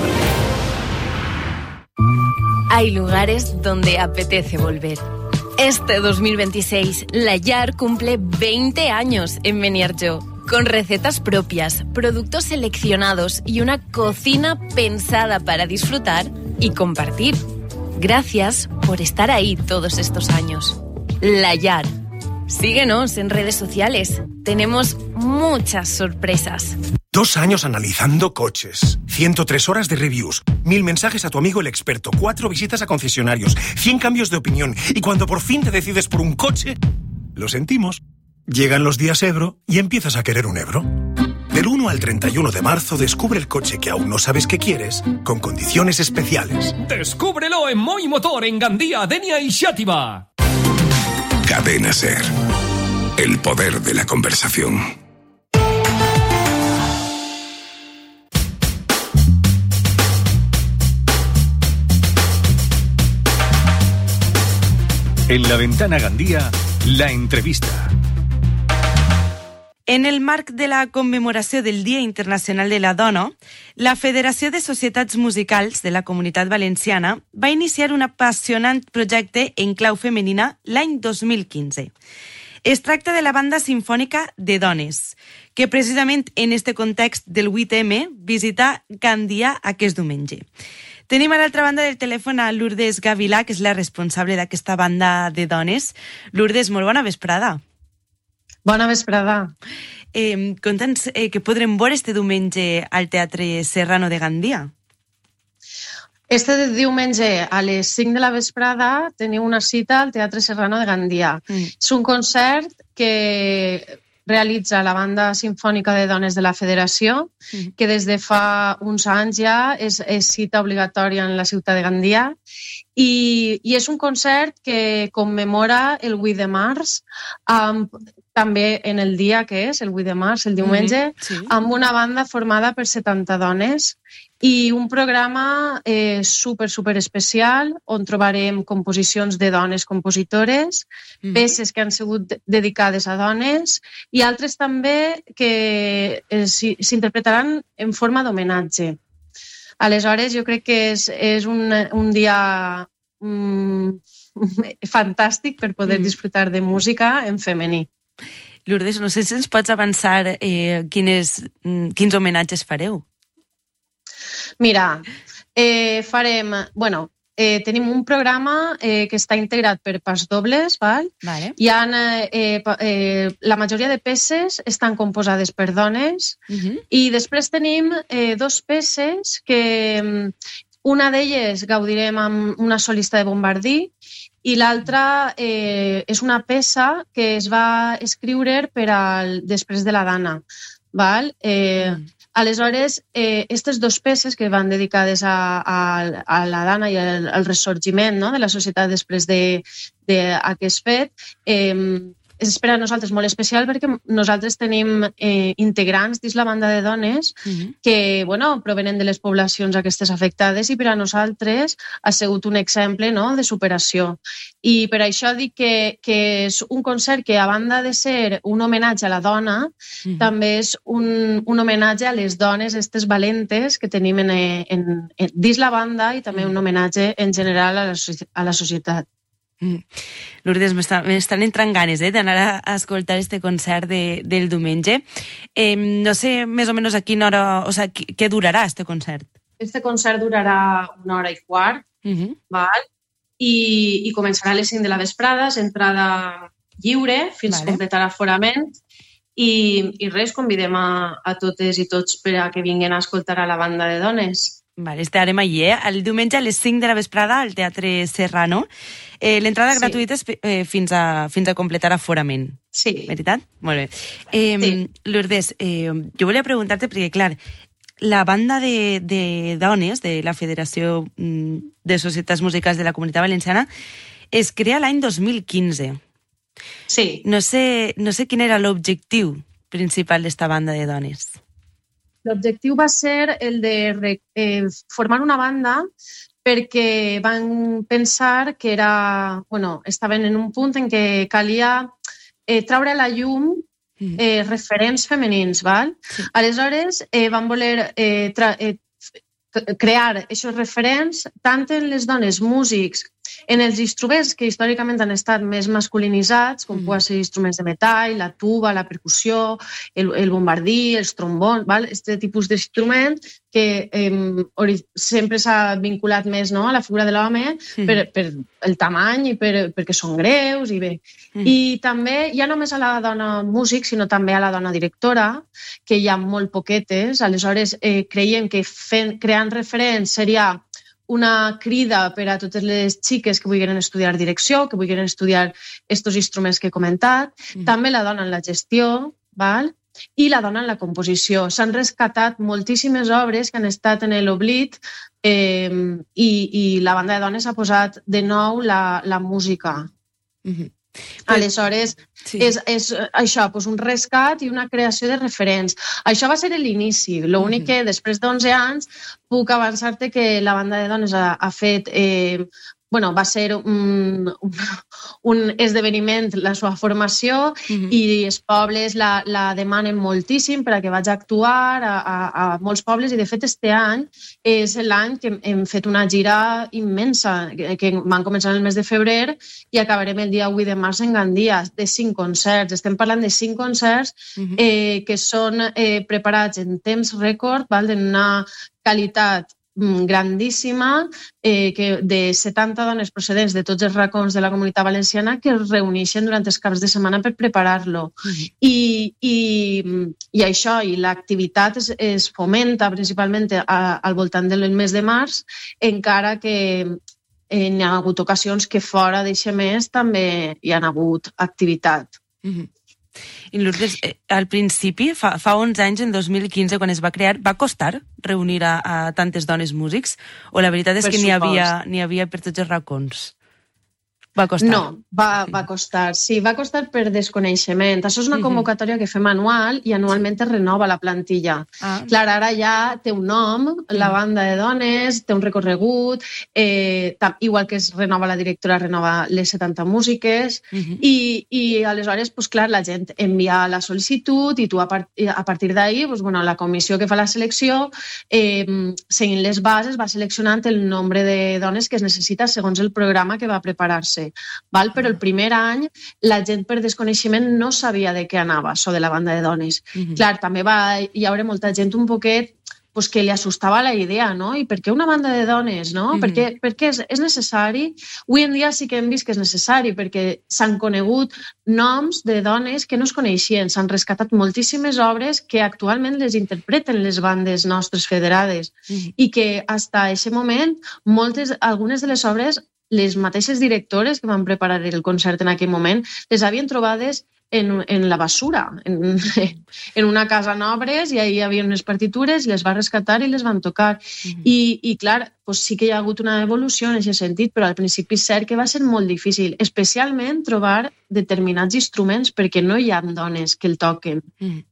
Speaker 22: Hay lugares donde apetece volver. Este dos mil veintiséis, La Llar cumple veinte años en Beniarjó, con recetas propias, productos seleccionados y una cocina pensada para disfrutar y compartir. Gracias por estar ahí todos estos años. La Llar. Síguenos en redes sociales. Tenemos muchas sorpresas.
Speaker 23: Dos años analizando coches, ciento tres horas de reviews, mil mensajes a tu amigo el experto, cuatro visitas a concesionarios, cien cambios de opinión, y cuando por fin te decides por un coche, lo sentimos. Llegan los días Ebro y empiezas a querer un Ebro. Del uno al treinta y uno de marzo descubre el coche que aún no sabes que quieres, con condiciones especiales.
Speaker 24: Descúbrelo en Moi Motor en Gandía, Denia y Xàtiva.
Speaker 6: Cadena Ser. El poder de la conversación.
Speaker 14: En La Ventana Gandía, la entrevista.
Speaker 16: En el marc de la commemoració del Dia Internacional de la Dona, la Federació de Societats Musicals de la Comunitat Valenciana va iniciar un apassionant projecte en clau femenina l'any dos mil quinze. Es tracta de la Banda Simfònica de Dones, que precisament en este context del vuit eme visita Gandia aquest diumenge. Tenim a l'altra banda del telèfon a Lourdes Gavilà, que és la responsable d'aquesta banda de dones. Lourdes, molt bona vesprada.
Speaker 25: Bona vesprada.
Speaker 16: Eh, Conta'ns eh, què podrem veure este diumenge al Teatre Serrano de Gandia.
Speaker 25: Este diumenge a les cinc de la vesprada teniu una cita al Teatre Serrano de Gandia. Mm. És un concert que realitza la Banda Simfònica de Dones de la Federació, mm. que des de fa uns anys ja és, és cita obligatòria en la ciutat de Gandia, i, i és un concert que commemora el vuit de març, amb, també en el dia que és, el vuit de març, el diumenge, mm-hmm, sí. amb una banda formada per setanta dones, i un programa eh, super, super especial on trobarem composicions de dones compositores, mm. peces que han sigut dedicades a dones i altres també que eh, s'interpretaran en forma d'homenatge. Aleshores, jo crec que és, és un, un dia mm, fantàstic per poder mm. disfrutar de música en femení.
Speaker 16: Lourdes, no sé si ens pots avançar eh, quines, quins homenatges fareu.
Speaker 25: Mira, eh, farem... Bueno, eh, tenim un programa eh, que està integrat per pas dobles, val?
Speaker 16: Vale.
Speaker 25: Hi ha, eh, eh, la majoria de peces estan composades per dones, uh-huh. i després tenim eh, dos peces que una d'elles gaudirem amb una solista de bombardí i l'altra eh, és una peça que es va escriure per al, després de la Dana. Val? Eh, uh-huh. Aleshores, eh, aquestes dues peces que van dedicades a, a, a la Dana i al, al ressorgiment, no?, de la societat després d'aquest de, fet, eh, és per a nosaltres molt especial perquè nosaltres tenim eh, integrants dins la banda de dones uh-huh. que, bueno, provenen de les poblacions aquestes afectades i per a nosaltres ha sigut un exemple, no?, de superació. I per això dic que, que és un concert que, a banda de ser un homenatge a la dona, uh-huh. també és un, un homenatge a les dones, aquestes valentes que tenim en, en, en, dins la banda i també uh-huh. un homenatge en general a la, a la societat.
Speaker 16: Mm. Lourdes, m'estan entrant ganes eh, d'anar a, a escoltar este concert de, del diumenge. Eh, no sé més o menys a quina hora, o sigui, què durarà este concert?
Speaker 25: Este concert durarà una hora i quart, uh-huh. val? I, i començarà a les cinc de la vesprada, és entrada lliure fins vale. a completar l'aforament. I, I res, convidem a, a totes i tots per a que vinguin a escoltar a la banda de dones.
Speaker 16: Vale, estarem allí, eh? El diumenge a les cinc de la vesprada al Teatre Serrano. Eh, L'entrada sí. gratuïta és eh, fins, a, fins a completar aforament.
Speaker 25: Sí.
Speaker 16: Veritat? Molt bé. Eh, sí. Lourdes, eh, jo volia preguntar-te, perquè, clar, la banda de, de dones de la Federació de Societats Musicals de la Comunitat Valenciana es crea l'any dos mil quinze.
Speaker 25: Sí.
Speaker 16: No sé, no sé quin era l'objectiu principal d'esta banda de dones.
Speaker 25: L'objectiu va ser el de eh, formar una banda perquè van pensar que era, bueno, estaven en un punt en què calia eh, traure a la llum eh, referents femenins, val? Sí. Aleshores eh, van voler eh, tra- eh, crear aquests referents tant en les dones músics, en els instruments que històricament han estat més masculinitzats, com mm. poden ser instruments de metall, la tuba, la percussió, el, el bombardí, els trombons, val? Este tipus d'instrument que eh, sempre s'ha vinculat més, no?, a la figura de l'home mm. per, per el tamany i per, perquè són greus i bé. Mm. I també, ja només a la dona músic, sinó també a la dona directora, que hi ha molt poquetes, aleshores eh, creiem que fent, creant referents seria una crida per a totes les xiques que vulguin estudiar direcció, que vulguin estudiar estos instruments que he comentat, mm. també la dona en la gestió, val? I la dona en la composició. S'han rescatat moltíssimes obres que han estat en l'oblit eh, i, i la banda de dones ha posat de nou la, la música. Mm-hmm. Aleshores, sí. és, és això, doncs un rescat i una creació de referents. Això va ser l'inici. L'únic que després d'onze anys puc avançar-te que la banda de dones ha, ha fet... Eh, bueno, va ser un, un, un esdeveniment la seva formació mm-hmm. i els pobles la, la demanen moltíssim per a que vagi a actuar a, a, a molts pobles i de fet este any és l'any que hem fet una gira immensa que, que van començar el mes de febrer i acabarem el dia vuit de març en Gandia de cinc concerts. Estem parlant de cinc concerts mm-hmm. eh, que són eh, preparats en temps rècord, val? En una qualitat grandíssima eh, que de setanta dones procedents de tots els racons de la Comunitat Valenciana que es reuneixen durant els caps de setmana per preparar-lo. Mm-hmm. I, i, i això, i l'activitat es, es fomenta principalment a, al voltant del mes de març, encara que eh, n'hi ha hagut ocasions que fora d'eixe mes també hi ha hagut activitat.
Speaker 16: Mm-hmm. I Lourdes, eh, al principi, fa, fa onze anys, en dos mil quinze, quan es va crear, va costar reunir a, a tantes dones músics? O la veritat és
Speaker 25: Per
Speaker 16: que n'hi havia,
Speaker 25: supost.
Speaker 16: n'hi havia per tots els racons? Va costar?
Speaker 25: No, va, va costar, sí, va costar per desconeixement. Això és una convocatòria que fem anual i anualment es renova la plantilla.
Speaker 16: Ah.
Speaker 25: Clar, ara ja té un nom, la banda de dones, té un recorregut, eh, tam, igual que es renova la directora, renova les setanta músiques,
Speaker 16: Uh -huh.
Speaker 25: i, i aleshores, pues, clar, la gent envia la sol·licitud i tu a, part, a partir d'ahir, pues, bueno, la comissió que fa la selecció, eh, seguint les bases, va seleccionant el nombre de dones que es necessita segons el programa que va preparar-se. Val? Però el primer any la gent per desconeixement no sabia de què anava això de la banda de dones.
Speaker 16: Mhm.
Speaker 25: Clar, també va hi haure molta gent un poquet pues, que li assustava la idea, no? I per què una banda de dones, no?
Speaker 16: Mhm.
Speaker 25: Per què, per què és, és necessari? Avui en dia sí que hem vist que és necessari perquè s'han conegut noms de dones que no es coneixien. S'han rescatat moltíssimes obres que actualment les interpreten les bandes nostres federades
Speaker 16: Mhm.
Speaker 25: i que fins a aquest moment moltes, algunes de les obres les mateixes directores que van preparar el concert en aquell moment les havien trobades en, en la basura, en, en una casa en obres, i ahí hi havia unes partitures, les va rescatar i les van tocar. Mm-hmm. I, i clar, pues sí que hi ha hagut una evolució en aquest sentit, però al principi és cert que va ser molt difícil, especialment trobar determinats instruments perquè no hi ha dones que el toquen.
Speaker 16: Mm.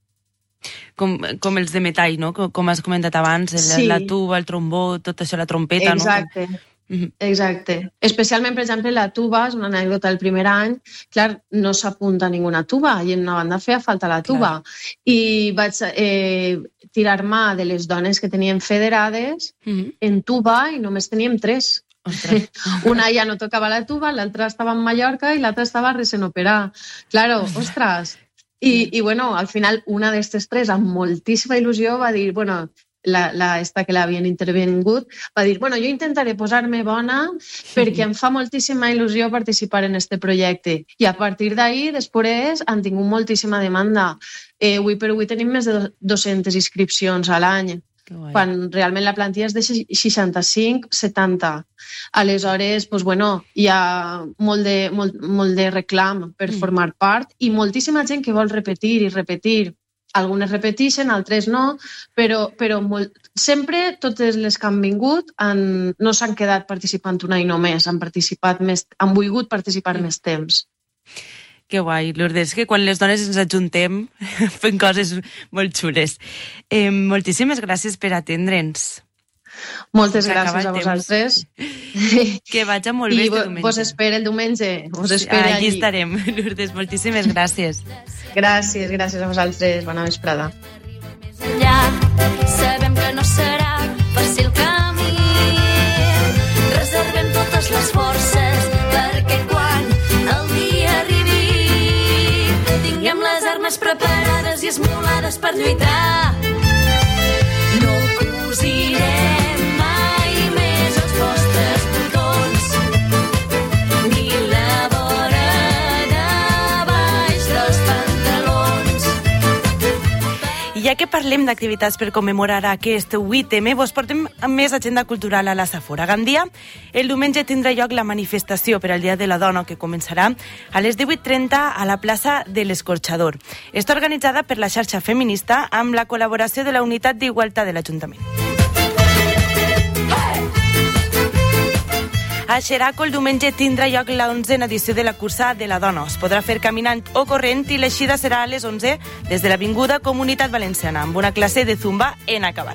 Speaker 16: Com, com els de metall, no? Com, com has comentat abans, el,
Speaker 25: Sí.
Speaker 16: la tuba, el trombó, tot això, la trompeta,
Speaker 25: Exacte.
Speaker 16: no?
Speaker 25: Exacte. Especialment, per exemple, la tuba, és una anècdota del primer any, clar, no s'apunta ninguna tuba i en una banda feia falta la tuba. Clar. I vaig eh, tirar mà de les dones que tenien federades
Speaker 16: Mm-hmm.
Speaker 25: en tuba i només teníem tres. Una ja no tocava la tuba, l'altra estava en Mallorca i l'altra estava recent operar. Claro, ostres. I, i bueno, al final una d'aquestes tres, amb moltíssima il·lusió, va dir, bueno, La, la, esta que l'havien intervingut, va dir, bueno, jo intentaré posar-me bona perquè em fa moltíssima il·lusió participar en este projecte. I a partir d'ahir, després, han tingut moltíssima demanda. Eh, avui per avui tenim més de dues-centes inscripcions a l'any, quan realment la plantilla és de seixanta-cinc setanta. Aleshores, pues, bueno, hi ha molt de, molt, molt de reclam per formar part i moltíssima gent que vol repetir i repetir. Algunes repeteixen, altres no, però, però molt, sempre totes les que han vingut han, no s'han quedat participant un any només, han participat més, han volgut participar mm. més temps.
Speaker 16: Que guai, Lourdes, que quan les dones ens ajuntem fem coses molt xules. Eh, moltíssimes gràcies per atendre'ns.
Speaker 25: Moltes gràcies a vosaltres.
Speaker 16: Que vagi molt bé
Speaker 25: I
Speaker 16: este diumenge.
Speaker 25: vos espero el diumenge. Vos espero
Speaker 16: allí.
Speaker 25: allí.
Speaker 16: estarem, Lourdes. Moltíssimes gràcies.
Speaker 25: Gràcies, gràcies a vosaltres. Bona vesprada.
Speaker 9: Ja sabem que no serà fàcil camí. Reservem totes les forces perquè quan el dia arribi tinguem les armes preparades i esmolades per lluitar. No cosirem mai més els vostres botons ni la vora de baix dels pantalons.
Speaker 16: I ja que parlem d'activitats per commemorar aquest vuit eme, vos portem més agenda cultural a la Safor. A Gandia, el diumenge tindrà lloc la manifestació per al Dia de la Dona, que començarà a les divuit trenta a la plaça de l'Escorxador. Està organitzada per la xarxa feminista amb la col·laboració de la Unitat d'Igualtat de l'Ajuntament. A Xeraco el diumenge tindrà lloc la onzena edició de la cursa de la dona. Es podrà fer caminant o corrent i l'eixida serà a les onze des de l'Avinguda Comunitat Valenciana amb una classe de zumba en acabat.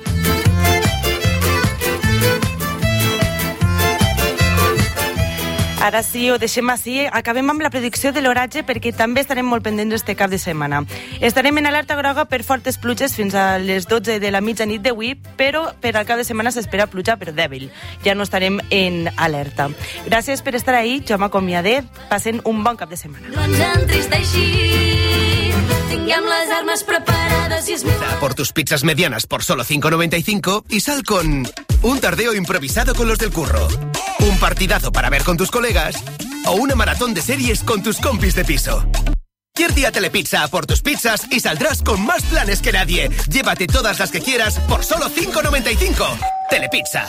Speaker 16: Ara sí, ho deixem així. Acabem amb la predicció de l'oratge perquè també estarem molt pendents este cap de setmana. Estarem en alerta groga per fortes pluges fins a les dotze de la mitjanit d'avui, però per al cap de setmana s'espera pluja però dèbil. Ja no estarem en alerta. Gràcies per estar ahí. Jo m'acomiadé. Passen un bon cap de setmana.
Speaker 9: No ens entristeixi, tinguem les armes preparades i es...
Speaker 12: Por tus pizzas medianas por solo cinco noventa y cinco y sal con un tardeo improvisado con los del curro, un partidazo para ver con tus colegas o una maratón de series con tus compis de piso. Cualquier día Telepizza a por tus pizzas y saldrás con más planes que nadie. Llévate todas las que quieras por solo cinco noventa y cinco. Telepizza.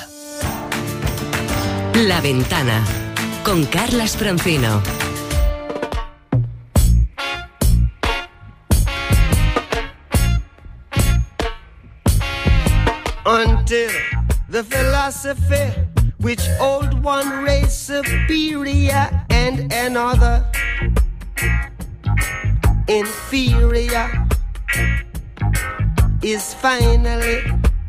Speaker 7: La Ventana con Carlas Francino.
Speaker 1: until the philosophy which old one race superior and another inferior is finally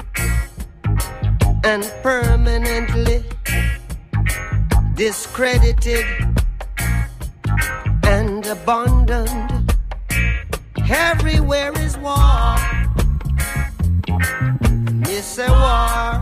Speaker 1: and permanently discredited and abandoned. Everywhere is war. It's a war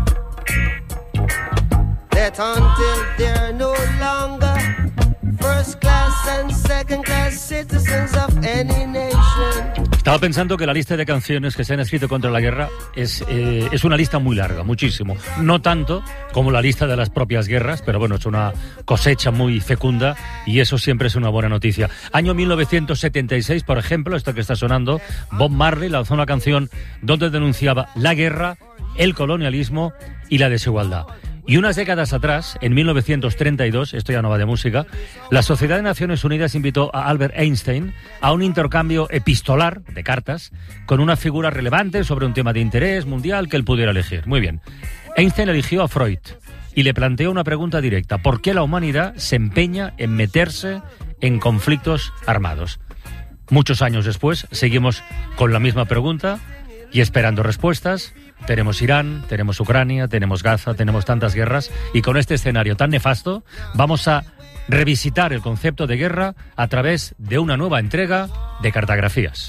Speaker 1: that until they're no longer first class and second class citizens of any nation.
Speaker 8: Estaba pensando que la lista de canciones que se han escrito contra la guerra es, eh, es una lista muy larga, muchísimo. No tanto como la lista de las propias guerras, pero bueno, es una cosecha muy fecunda y eso siempre es una buena noticia. Año mil novecientos setenta y seis, por ejemplo, esto que está sonando, Bob Marley lanzó una canción donde denunciaba la guerra, el colonialismo y la desigualdad. Y unas décadas atrás, en mil novecientos treinta y dos, esto ya no va de música, la Sociedad de Naciones Unidas invitó a Albert Einstein a un intercambio epistolar de cartas con una figura relevante sobre un tema de interés mundial que él pudiera elegir. Muy bien. Einstein eligió a Freud y le planteó una pregunta directa. ¿Por qué la humanidad se empeña en meterse en conflictos armados? Muchos años después, seguimos con la misma pregunta y esperando respuestas. Tenemos Irán, tenemos Ucrania, tenemos Gaza, tenemos tantas guerras y con este escenario tan nefasto vamos a revisitar el concepto de guerra a través de una nueva entrega de Cartografías.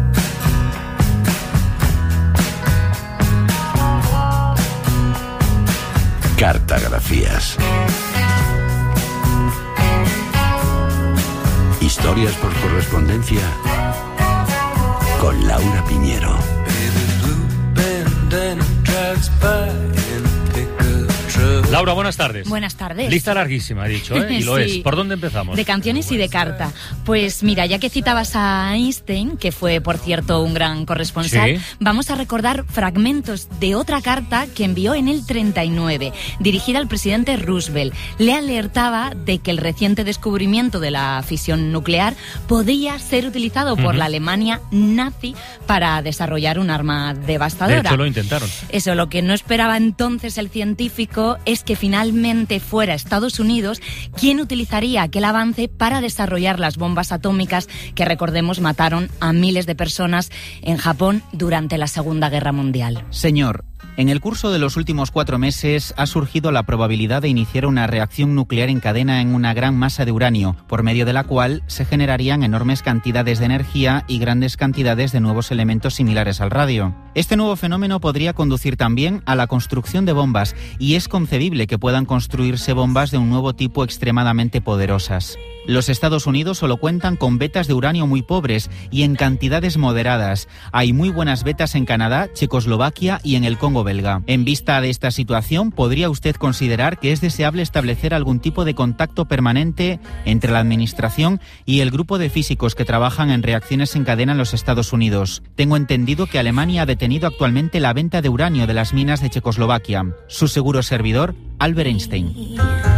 Speaker 6: Cartografías. Historias por correspondencia con Laura Piñero.
Speaker 8: Laura, buenas tardes.
Speaker 2: Buenas tardes.
Speaker 8: Lista larguísima, he dicho, ¿eh? Y lo
Speaker 2: Sí.
Speaker 8: es. ¿Por dónde empezamos?
Speaker 2: De canciones y de carta. Pues mira, ya que citabas a Einstein, que fue, por cierto, un gran corresponsal,
Speaker 8: Sí.
Speaker 2: vamos a recordar fragmentos de otra carta que envió en el treinta y nueve, dirigida al presidente Roosevelt. Le alertaba de que el reciente descubrimiento de la fisión nuclear podía ser utilizado por
Speaker 8: Ujú.
Speaker 2: la Alemania nazi para desarrollar un arma devastadora.
Speaker 8: De hecho, lo intentaron.
Speaker 2: Eso, lo que no esperaba entonces el científico es que finalmente fuera Estados Unidos quien utilizaría aquel avance para desarrollar las bombas atómicas que, recordemos, mataron a miles de personas en Japón durante la Segunda Guerra Mundial.
Speaker 3: Señor, en el curso de los últimos cuatro meses ha surgido la probabilidad de iniciar una reacción nuclear en cadena en una gran masa de uranio, por medio de la cual se generarían enormes cantidades de energía y grandes cantidades de nuevos elementos similares al radio. Este nuevo fenómeno podría conducir también a la construcción de bombas, y es concebible que puedan construirse bombas de un nuevo tipo extremadamente poderosas. Los Estados Unidos solo cuentan con vetas de uranio muy pobres y en cantidades moderadas. Hay muy buenas vetas en Canadá, Checoslovaquia y en el Congo belga. En vista de esta situación, ¿podría usted considerar que es deseable establecer algún tipo de contacto permanente entre la Administración y el grupo de físicos que trabajan en reacciones en cadena en los Estados Unidos? Tengo entendido que Alemania ha detenido actualmente la venta de uranio de las minas de Checoslovaquia. Su seguro servidor, Albert Einstein.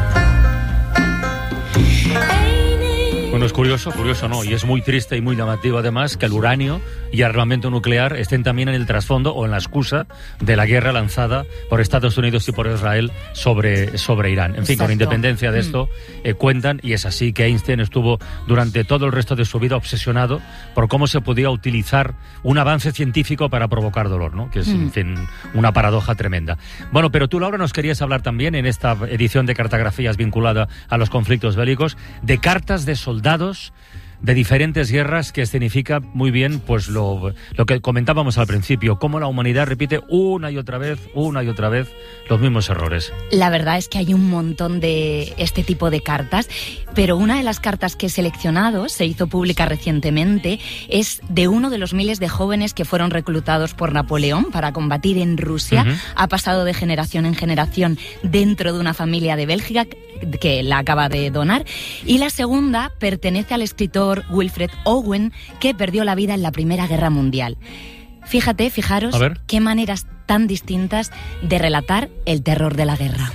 Speaker 8: Bueno, es curioso, curioso no, y es muy triste y muy llamativo además que el uranio y el armamento nuclear estén también en el trasfondo o en la excusa de la guerra lanzada por Estados Unidos y por Israel sobre, sobre Irán. En fin,
Speaker 2: Exacto.
Speaker 8: con independencia de esto, eh, cuentan, y es así, que Einstein estuvo durante todo el resto de su vida obsesionado por cómo se podía utilizar un avance científico para provocar dolor, ¿no? Que es,
Speaker 2: Mm.
Speaker 8: en fin, una paradoja tremenda. Bueno, pero tú, Laura, nos querías hablar también en esta edición de Cartografías vinculada a los conflictos bélicos de cartas de soldados de diferentes guerras, que significa muy bien pues lo, lo que comentábamos al principio, cómo la humanidad repite una y otra vez, una y otra vez los mismos errores.
Speaker 2: La verdad es que hay un montón de este tipo de cartas, pero una de las cartas que he seleccionado, se hizo pública recientemente, es de uno de los miles de jóvenes que fueron reclutados por Napoleón para combatir en Rusia.
Speaker 4: Ujú.
Speaker 2: Ha pasado de generación en generación dentro de una familia de Bélgica que la acaba de donar. Y la segunda pertenece al escritor Wilfred Owen, que perdió la vida en la Primera Guerra Mundial. Fíjate, fijaros
Speaker 8: A ver.
Speaker 2: qué maneras tan distintas de relatar el terror de la guerra.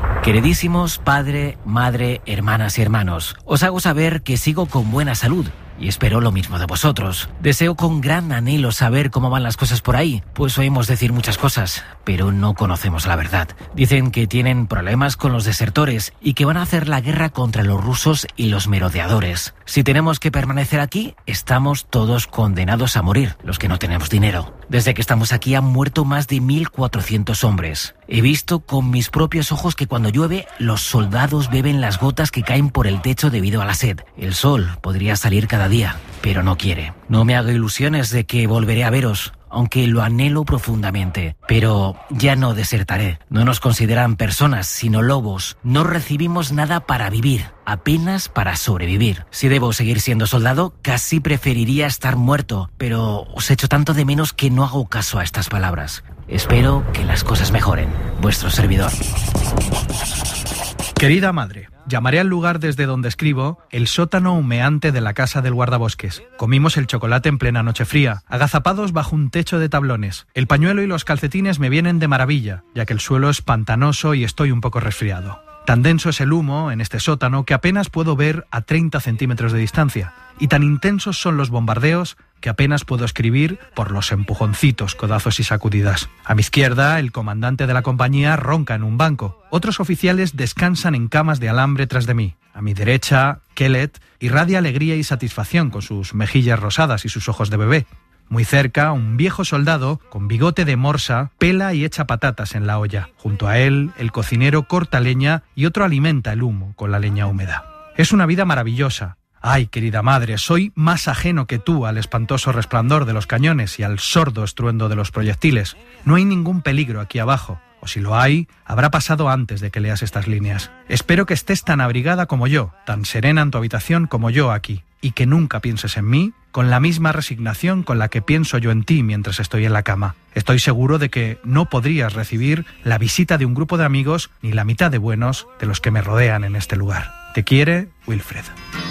Speaker 5: Queridísimos padre, madre, hermanas y hermanos, os hago saber que sigo con buena salud,
Speaker 4: y espero lo mismo de vosotros. Deseo con gran anhelo saber cómo van las cosas por ahí, pues oímos decir muchas cosas, pero no conocemos la verdad. Dicen que tienen problemas con los desertores y que van a hacer la guerra contra los rusos y los merodeadores. Si tenemos que permanecer aquí, estamos todos condenados a morir, los que no tenemos dinero. Desde que estamos aquí han muerto más de mil cuatrocientos hombres. He visto con mis propios ojos que cuando llueve, los soldados beben las gotas que caen por el techo debido a la sed. El sol podría salir cada día, pero no quiere. No me hago ilusiones de que volveré a veros, aunque lo anhelo profundamente. Pero ya no desertaré. No nos consideran personas, sino lobos. No recibimos nada para vivir, apenas para sobrevivir. Si debo seguir siendo soldado, casi preferiría estar muerto, pero os echo tanto de menos que no hago caso a estas palabras. Espero que las cosas mejoren. Vuestro servidor.
Speaker 5: Querida madre, llamaré al lugar desde donde escribo el sótano humeante de la casa del guardabosques. Comimos el chocolate en plena noche fría, agazapados bajo un techo de tablones. El pañuelo y los calcetines me vienen de maravilla, ya que el suelo es pantanoso y estoy un poco resfriado. Tan denso es el humo en este sótano que apenas puedo ver a treinta centímetros de distancia. Y tan intensos son los bombardeos que apenas puedo escribir por los empujoncitos, codazos y sacudidas. A mi izquierda, el comandante de la compañía ronca en un banco. Otros oficiales descansan en camas de alambre tras de mí. A mi derecha, Kellet irradia alegría y satisfacción con sus mejillas rosadas y sus ojos de bebé. Muy cerca, un viejo soldado, con bigote de morsa, pela y echa patatas en la olla. Junto a él, el cocinero corta leña y otro alimenta el humo con la leña húmeda. Es una vida maravillosa. Ay, querida madre, soy más ajeno que tú al espantoso resplandor de los cañones y al sordo estruendo de los proyectiles. No hay ningún peligro aquí abajo, o si lo hay, habrá pasado antes de que leas estas líneas. Espero que estés tan abrigada como yo, tan serena en tu habitación como yo aquí, y que nunca pienses en mí con la misma resignación con la que pienso yo en ti mientras estoy en la cama. Estoy seguro de que no podrías recibir la visita de un grupo de amigos ni la mitad de buenos de los que me rodean en este lugar. Te quiere, Wilfred.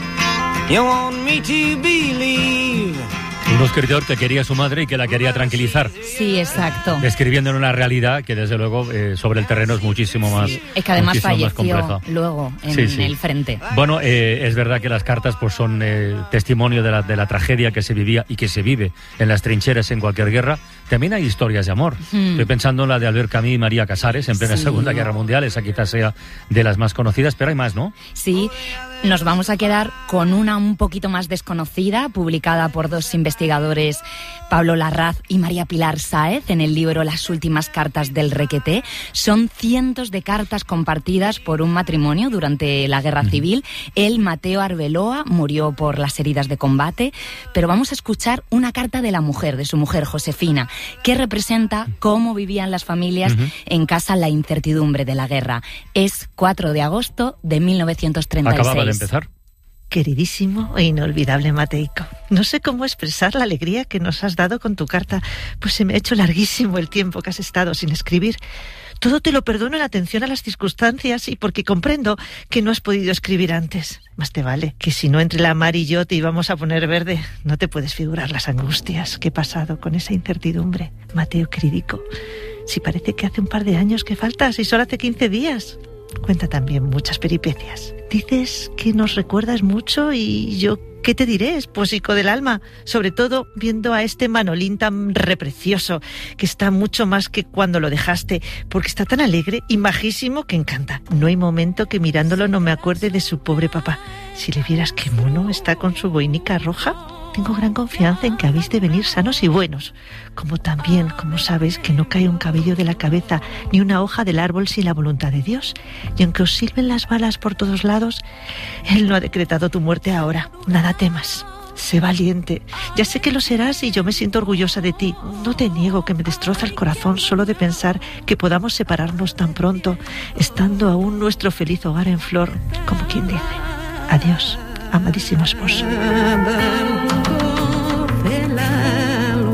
Speaker 8: Un escritor que quería a su madre y que la quería tranquilizar.
Speaker 2: Sí, exacto.
Speaker 8: Describiéndole una realidad que, desde luego, eh, sobre el terreno es muchísimo más
Speaker 2: sí, es que además falleció
Speaker 8: más
Speaker 2: luego en
Speaker 8: sí, sí.
Speaker 2: el frente.
Speaker 8: Bueno, eh, es verdad que las cartas pues son eh, testimonio de la, de la tragedia que se vivía y que se vive en las trincheras en cualquier guerra. También hay historias de amor. Hmm. Estoy pensando en la de Albert Camus y María Casares en plena sí. Segunda Guerra Mundial. Esa quizás sea de las más conocidas, pero hay más, ¿no?
Speaker 2: Sí. Nos vamos a quedar con una un poquito más desconocida, publicada por dos investigadores, Pablo Larraz y María Pilar Sáez, en el libro Las últimas cartas del Requeté. Son cientos de cartas compartidas por un matrimonio durante la Guerra Civil. Él, Mateo Arbeloa, murió por las heridas de combate, pero vamos a escuchar una carta de la mujer, de su mujer, Josefina, que representa cómo vivían las familias uh-huh. en casa la incertidumbre de la guerra. Es cuatro de agosto de mil novecientos treinta y seis.
Speaker 8: Acababa de empezar.
Speaker 10: Queridísimo e inolvidable Mateico, no sé cómo expresar la alegría que nos has dado con tu carta, pues se me ha hecho larguísimo el tiempo que has estado sin escribir. Todo te lo perdono en atención a las circunstancias y porque comprendo que no has podido escribir antes. Más te vale que si no entre la mar y yo te íbamos a poner verde. No te puedes figurar las angustias que he pasado con esa incertidumbre. Mateo queridico, si parece que hace un par de años que faltas y solo hace quince días. Cuenta también muchas peripecias. Dices que nos recuerdas mucho y yo, ¿qué te diré? Esposico del alma. Sobre todo viendo a este Manolín tan reprecioso, que está mucho más que cuando lo dejaste, porque está tan alegre y majísimo que encanta. No hay momento que mirándolo no me acuerde de su pobre papá. Si le vieras qué mono está con su boinica roja. Tengo gran confianza en que habéis de venir sanos y buenos, como también, como sabes, que no cae un cabello de la cabeza ni una hoja del árbol sin la voluntad de Dios. Y aunque os silben las balas por todos lados, Él no ha decretado tu muerte ahora. Nada temas. Sé valiente. Ya sé que lo serás y yo me siento orgullosa de ti. No te niego que me destroza el corazón solo de pensar que podamos separarnos tan pronto, estando aún nuestro feliz hogar en flor, como quien dice. Adiós, amadísimo esposo.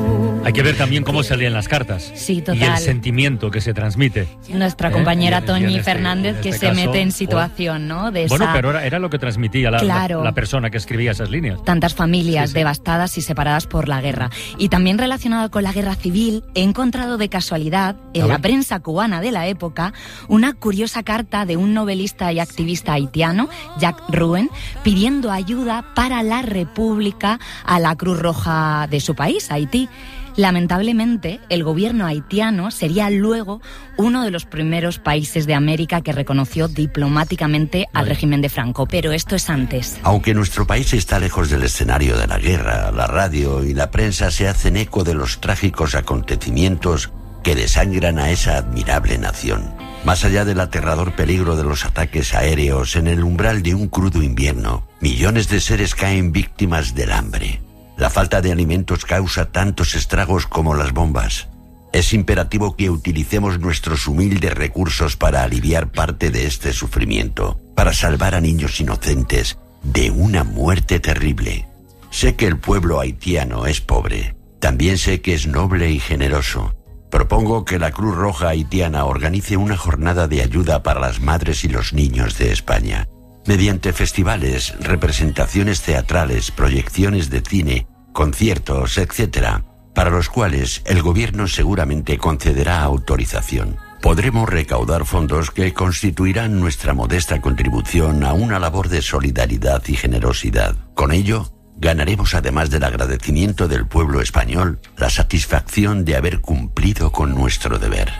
Speaker 8: Hay que ver también cómo se leen las cartas.
Speaker 2: Sí, total.
Speaker 8: Y el sentimiento que se transmite.
Speaker 2: Nuestra
Speaker 8: ¿Eh?
Speaker 2: compañera
Speaker 8: Y en- y
Speaker 2: Toñi
Speaker 8: en este-
Speaker 2: Fernández,
Speaker 8: en
Speaker 2: que
Speaker 8: este
Speaker 2: se
Speaker 8: caso,
Speaker 2: mete en
Speaker 8: pues,
Speaker 2: situación, ¿no? De
Speaker 8: Bueno,
Speaker 2: esa-
Speaker 8: pero era, era lo que transmitía la,
Speaker 2: Claro.
Speaker 8: la, la persona que escribía esas líneas.
Speaker 2: tantas familias devastadas y separadas por la guerra. Y también relacionado con la guerra civil, he encontrado de casualidad en
Speaker 8: A
Speaker 2: la
Speaker 8: ver.
Speaker 2: prensa cubana de la época una curiosa carta de un novelista y activista haitiano, Jack Ruen, pidiendo ayuda para la República a la Cruz Roja de su país, Haití. Lamentablemente, el gobierno haitiano sería luego uno de los primeros países de América que reconoció diplomáticamente al régimen de Franco, pero esto es antes.
Speaker 11: Aunque nuestro país está lejos del escenario de la guerra, la radio y la prensa se hacen eco de los trágicos acontecimientos que desangran a esa admirable nación. Más allá del aterrador peligro de los ataques aéreos, en el umbral de un crudo invierno, millones de seres caen víctimas del hambre. La falta de alimentos causa tantos estragos como las bombas. Es imperativo que utilicemos nuestros humildes recursos para aliviar parte de este sufrimiento, para salvar a niños inocentes de una muerte terrible. Sé que el pueblo haitiano es pobre. También sé que es noble y generoso. Propongo que la Cruz Roja haitiana organice una jornada de ayuda para las madres y los niños de España. Mediante festivales, representaciones teatrales, proyecciones de cine, conciertos, etcétera, para los cuales el gobierno seguramente concederá autorización. Podremos recaudar fondos que constituirán nuestra modesta contribución a una labor de solidaridad y generosidad. Con ello, ganaremos, además del agradecimiento del pueblo español, la satisfacción de haber cumplido con nuestro deber.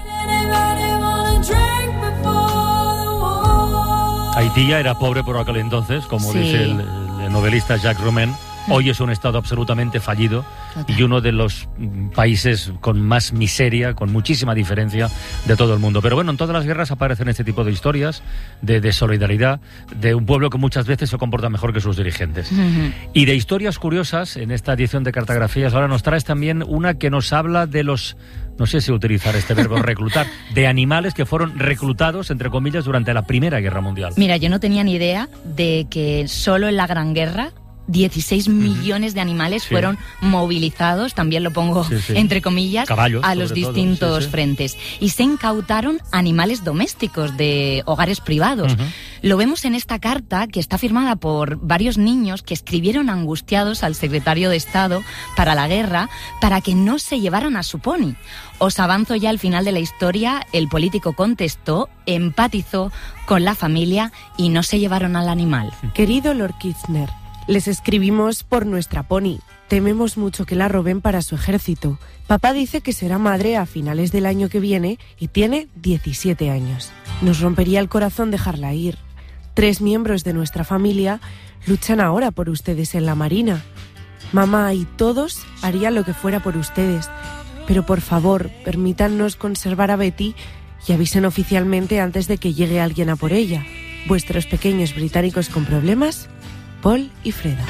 Speaker 8: Haití ya era pobre por aquel entonces, como
Speaker 2: Sí.
Speaker 8: dice el, el novelista Jacques Romain. Hoy es un estado absolutamente fallido y uno de los mm, países con más miseria, con muchísima diferencia de todo el mundo. Pero bueno, en todas las guerras aparecen este tipo de historias de, de solidaridad, de un pueblo que muchas veces se comporta mejor que sus dirigentes. Y de historias curiosas, en esta edición de Cartografías, ahora nos traes también una que nos habla de los, no sé si utilizar este verbo reclutar, de animales que fueron reclutados, entre comillas, durante la Primera Guerra Mundial.
Speaker 2: Mira, yo no tenía ni idea de que solo en la Gran Guerra dieciséis millones de animales
Speaker 8: Sí.
Speaker 2: fueron movilizados, también lo pongo
Speaker 8: Sí, sí.
Speaker 2: entre comillas,
Speaker 8: Caballos,
Speaker 2: a los
Speaker 8: sobre todo,
Speaker 2: distintos
Speaker 8: sí, sí.
Speaker 2: frentes. Y se incautaron animales domésticos de hogares privados.
Speaker 8: Ujú.
Speaker 2: Lo vemos en esta carta que está firmada por varios niños que escribieron angustiados al secretario de Estado para la guerra para que no se llevaran a su pony. Os avanzo ya al final de la historia, el político contestó, empatizó con la familia y no se llevaron al animal.
Speaker 13: Querido Lord Kirchner, les escribimos por nuestra pony. Tememos mucho que la roben para su ejército. Papá dice que será madre a finales del año que viene y tiene diecisiete años. Nos rompería el corazón dejarla ir. Tres miembros de nuestra familia luchan ahora por ustedes en la Marina. Mamá y todos harían lo que fuera por ustedes. Pero por favor, permítannos conservar a Betty y avisen oficialmente antes de que llegue alguien a por ella. Vuestros pequeños británicos con problemas, Paul y Freda.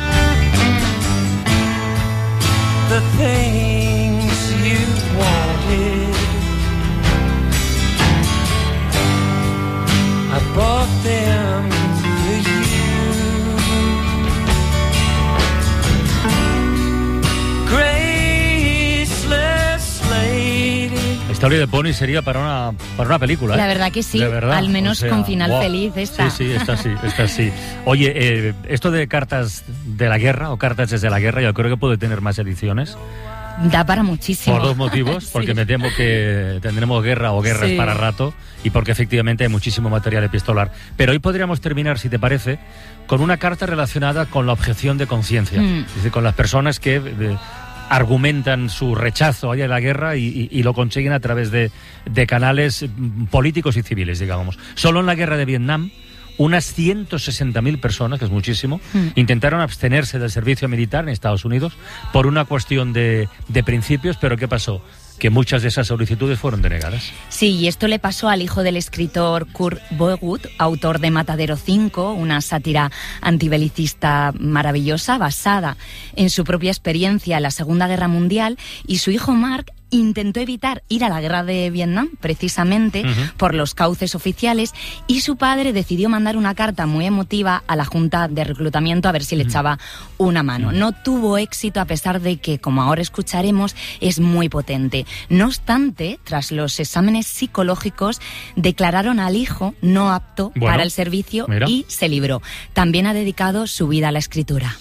Speaker 9: The things you wanted, I brought them to you. Graceless lady.
Speaker 8: La historia de Pony sería para una, para una película, ¿eh?
Speaker 2: La verdad que sí,
Speaker 8: De verdad,
Speaker 2: al menos
Speaker 8: o sea,
Speaker 2: con final
Speaker 8: wow.
Speaker 2: feliz esta.
Speaker 8: Sí, sí, esta sí, esta sí. Oye, eh, esto de cartas de la guerra o cartas desde la guerra, yo creo que puede tener más ediciones.
Speaker 2: Da para muchísimo.
Speaker 8: Por dos motivos, porque
Speaker 2: Sí.
Speaker 8: me temo que tendremos guerra o guerras
Speaker 2: Sí.
Speaker 8: para rato y porque efectivamente hay muchísimo material epistolar. Pero hoy podríamos terminar, si te parece, con una carta relacionada con la objeción de conciencia.
Speaker 2: Mm.
Speaker 8: Es decir, con las personas que eh, argumentan su rechazo a la guerra y, y- y lo consiguen a través de, de canales mm, políticos y civiles, digamos. Solo en la guerra de Vietnam, unas ciento sesenta mil personas, que es muchísimo,
Speaker 2: Mm.
Speaker 8: intentaron abstenerse del servicio militar en Estados Unidos por una cuestión de, de principios, pero ¿qué pasó? Que muchas de esas solicitudes fueron denegadas.
Speaker 2: Sí, y esto le pasó al hijo del escritor Kurt Vonnegut, autor de Matadero cinco, una sátira antibelicista maravillosa basada en su propia experiencia en la Segunda Guerra Mundial, y su hijo Mark intentó evitar ir a la guerra de Vietnam, precisamente, uh-huh. por los cauces oficiales, y su padre decidió mandar una carta muy emotiva a la Junta de Reclutamiento a ver si le uh-huh. echaba una mano. Uh-huh. No tuvo éxito, a pesar de que, como ahora escucharemos, es muy potente. No obstante, tras los exámenes psicológicos, declararon al hijo no apto bueno, para el servicio mira. y se libró. También ha dedicado su vida a la escritura.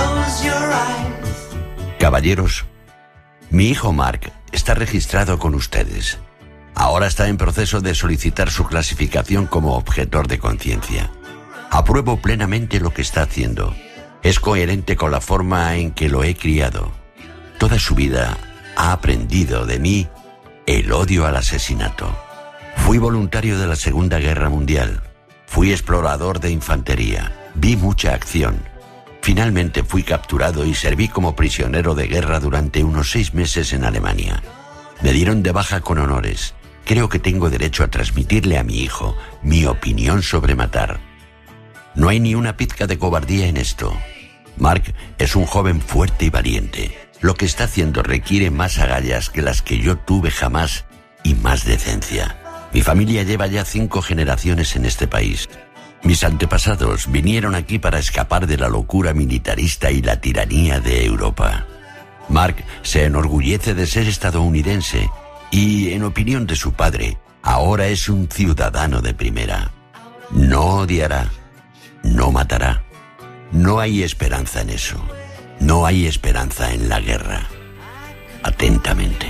Speaker 11: Caballeros, mi hijo Mark está registrado con ustedes. Ahora está en proceso de solicitar su clasificación como objetor de conciencia. Apruebo plenamente lo que está haciendo. Es coherente con la forma en que lo he criado. Toda su vida ha aprendido de mí el odio al asesinato. Fui voluntario de la Segunda Guerra Mundial. Fui explorador de infantería. Vi mucha acción. Finalmente fui capturado y serví como prisionero de guerra durante unos seis meses en Alemania. Me dieron de baja con honores. Creo que tengo derecho a transmitirle a mi hijo mi opinión sobre matar. No hay ni una pizca de cobardía en esto. Mark es un joven fuerte y valiente. Lo que está haciendo requiere más agallas que las que yo tuve jamás y más decencia. Mi familia lleva ya cinco generaciones en este país. Mis antepasados vinieron aquí para escapar de la locura militarista y la tiranía de Europa. Mark se enorgullece de ser estadounidense y, en opinión de su padre, ahora es un ciudadano de primera. No odiará, no matará. No hay esperanza en eso. No hay esperanza en la guerra. Atentamente.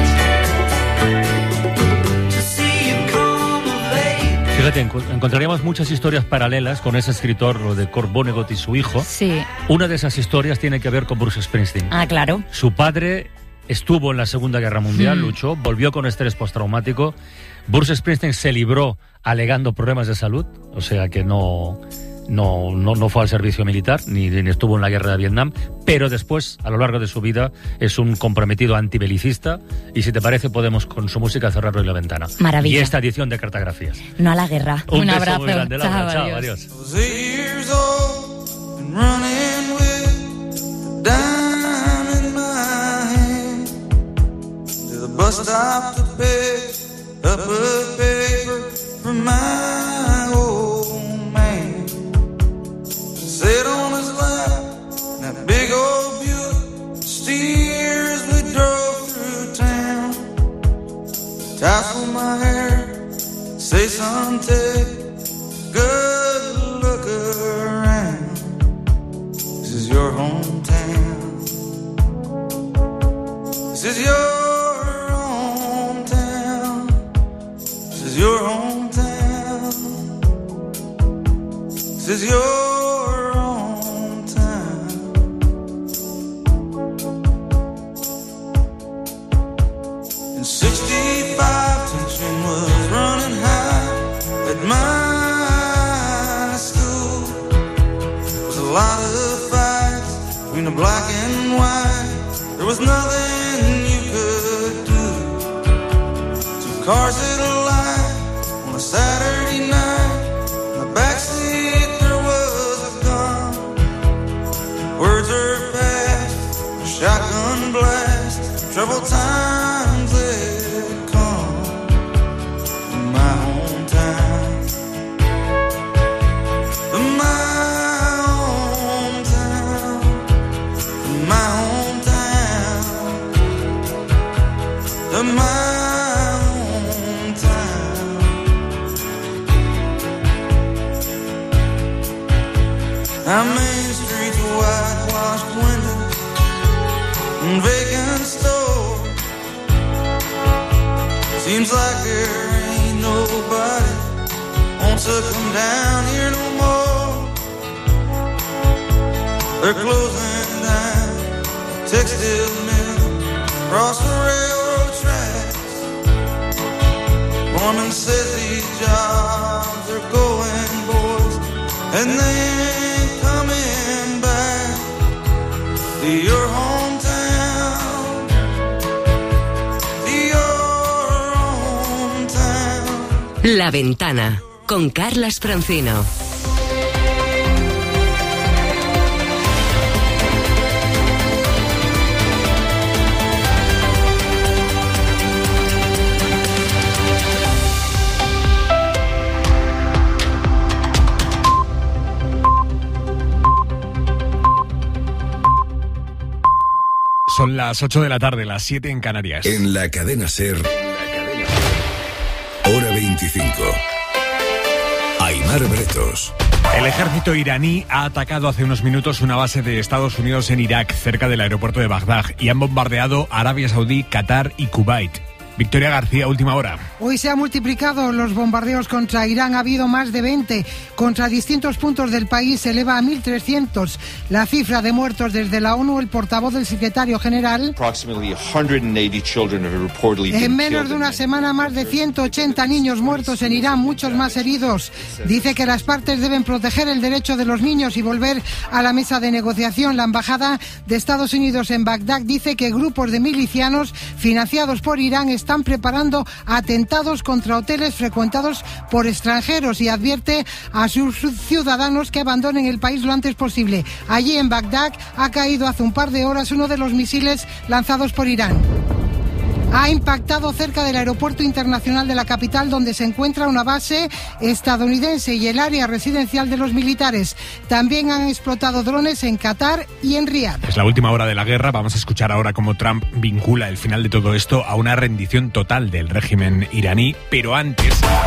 Speaker 8: Fíjate, encontraríamos muchas historias paralelas con ese escritor, lo de Kurt Vonnegut y su hijo.
Speaker 2: Sí.
Speaker 8: Una de esas historias tiene que ver con Bruce Springsteen.
Speaker 2: Ah, claro.
Speaker 8: Su padre estuvo en la Segunda Guerra Mundial, mm. luchó, volvió con estrés postraumático. Bruce Springsteen se libró alegando problemas de salud, o sea que no... No, no, no fue al servicio militar, ni, ni estuvo en la guerra de Vietnam, pero después, a lo largo de su vida, es un comprometido antibelicista, y si te parece, podemos con su música cerrar hoy la ventana.
Speaker 2: Maravilla.
Speaker 8: Y esta edición de Cartografías.
Speaker 2: No a la guerra.
Speaker 8: Un,
Speaker 2: un
Speaker 8: beso
Speaker 2: abrazo.
Speaker 8: Muy grande, Laura.
Speaker 2: Chao,
Speaker 8: Chao, adiós.
Speaker 15: Sit on his lap, that big old Buick steers. We drove through town. Tassel my hair, say son, take a good look around. This is your hometown. This is your hometown. This is your hometown. This is your sixty-five, tension was running high at my school. There was a lot of fights between the black and white. There was nothing you could do. Two cars hit a light on a Saturday night. In the backseat there was a gun. Words are passed, a shotgun blast, troubled times. Our main streets, whitewashed windows and vacant stores. Seems like there ain't nobody wants to come down here no more. They're closing down a textile mill across the railroad tracks. Mormon says these jobs are going, boys, and they ain't coming back to your hometown, to your hometown.
Speaker 7: La Ventana, con Carlas Francino.
Speaker 17: Son las ocho de la tarde, las siete en Canarias.
Speaker 6: En la cadena SER, hora veinticinco. Aimar Bretos.
Speaker 17: El ejército iraní ha atacado hace unos minutos una base de Estados Unidos en Irak, cerca del aeropuerto de Bagdad, y han bombardeado Arabia Saudí, Qatar y Kuwait. Victoria García, última hora.
Speaker 18: Hoy se han multiplicado los bombardeos contra Irán, ha habido más de veinte. Contra distintos puntos del país se eleva a mil trescientos. La cifra de muertos desde la ONU, el portavoz del secretario general. En menos de una semana, más de ciento ochenta niños muertos en Irán, muchos más heridos. Dice que las partes deben proteger el derecho de los niños y volver a la mesa de negociación. La embajada de Estados Unidos en Bagdad dice que grupos de milicianos financiados por Irán están están preparando atentados contra hoteles frecuentados por extranjeros y advierte a sus ciudadanos que abandonen el país lo antes posible. Allí en Bagdad ha caído hace un par de horas uno de los misiles lanzados por Irán. Ha impactado cerca del aeropuerto internacional de la capital, donde se encuentra una base estadounidense y el área residencial de los militares. También han explotado drones en Qatar y en Riad.
Speaker 17: Es la última hora de la guerra. Vamos a escuchar ahora cómo Trump vincula el final de todo esto a una rendición total del régimen iraní. Pero antes...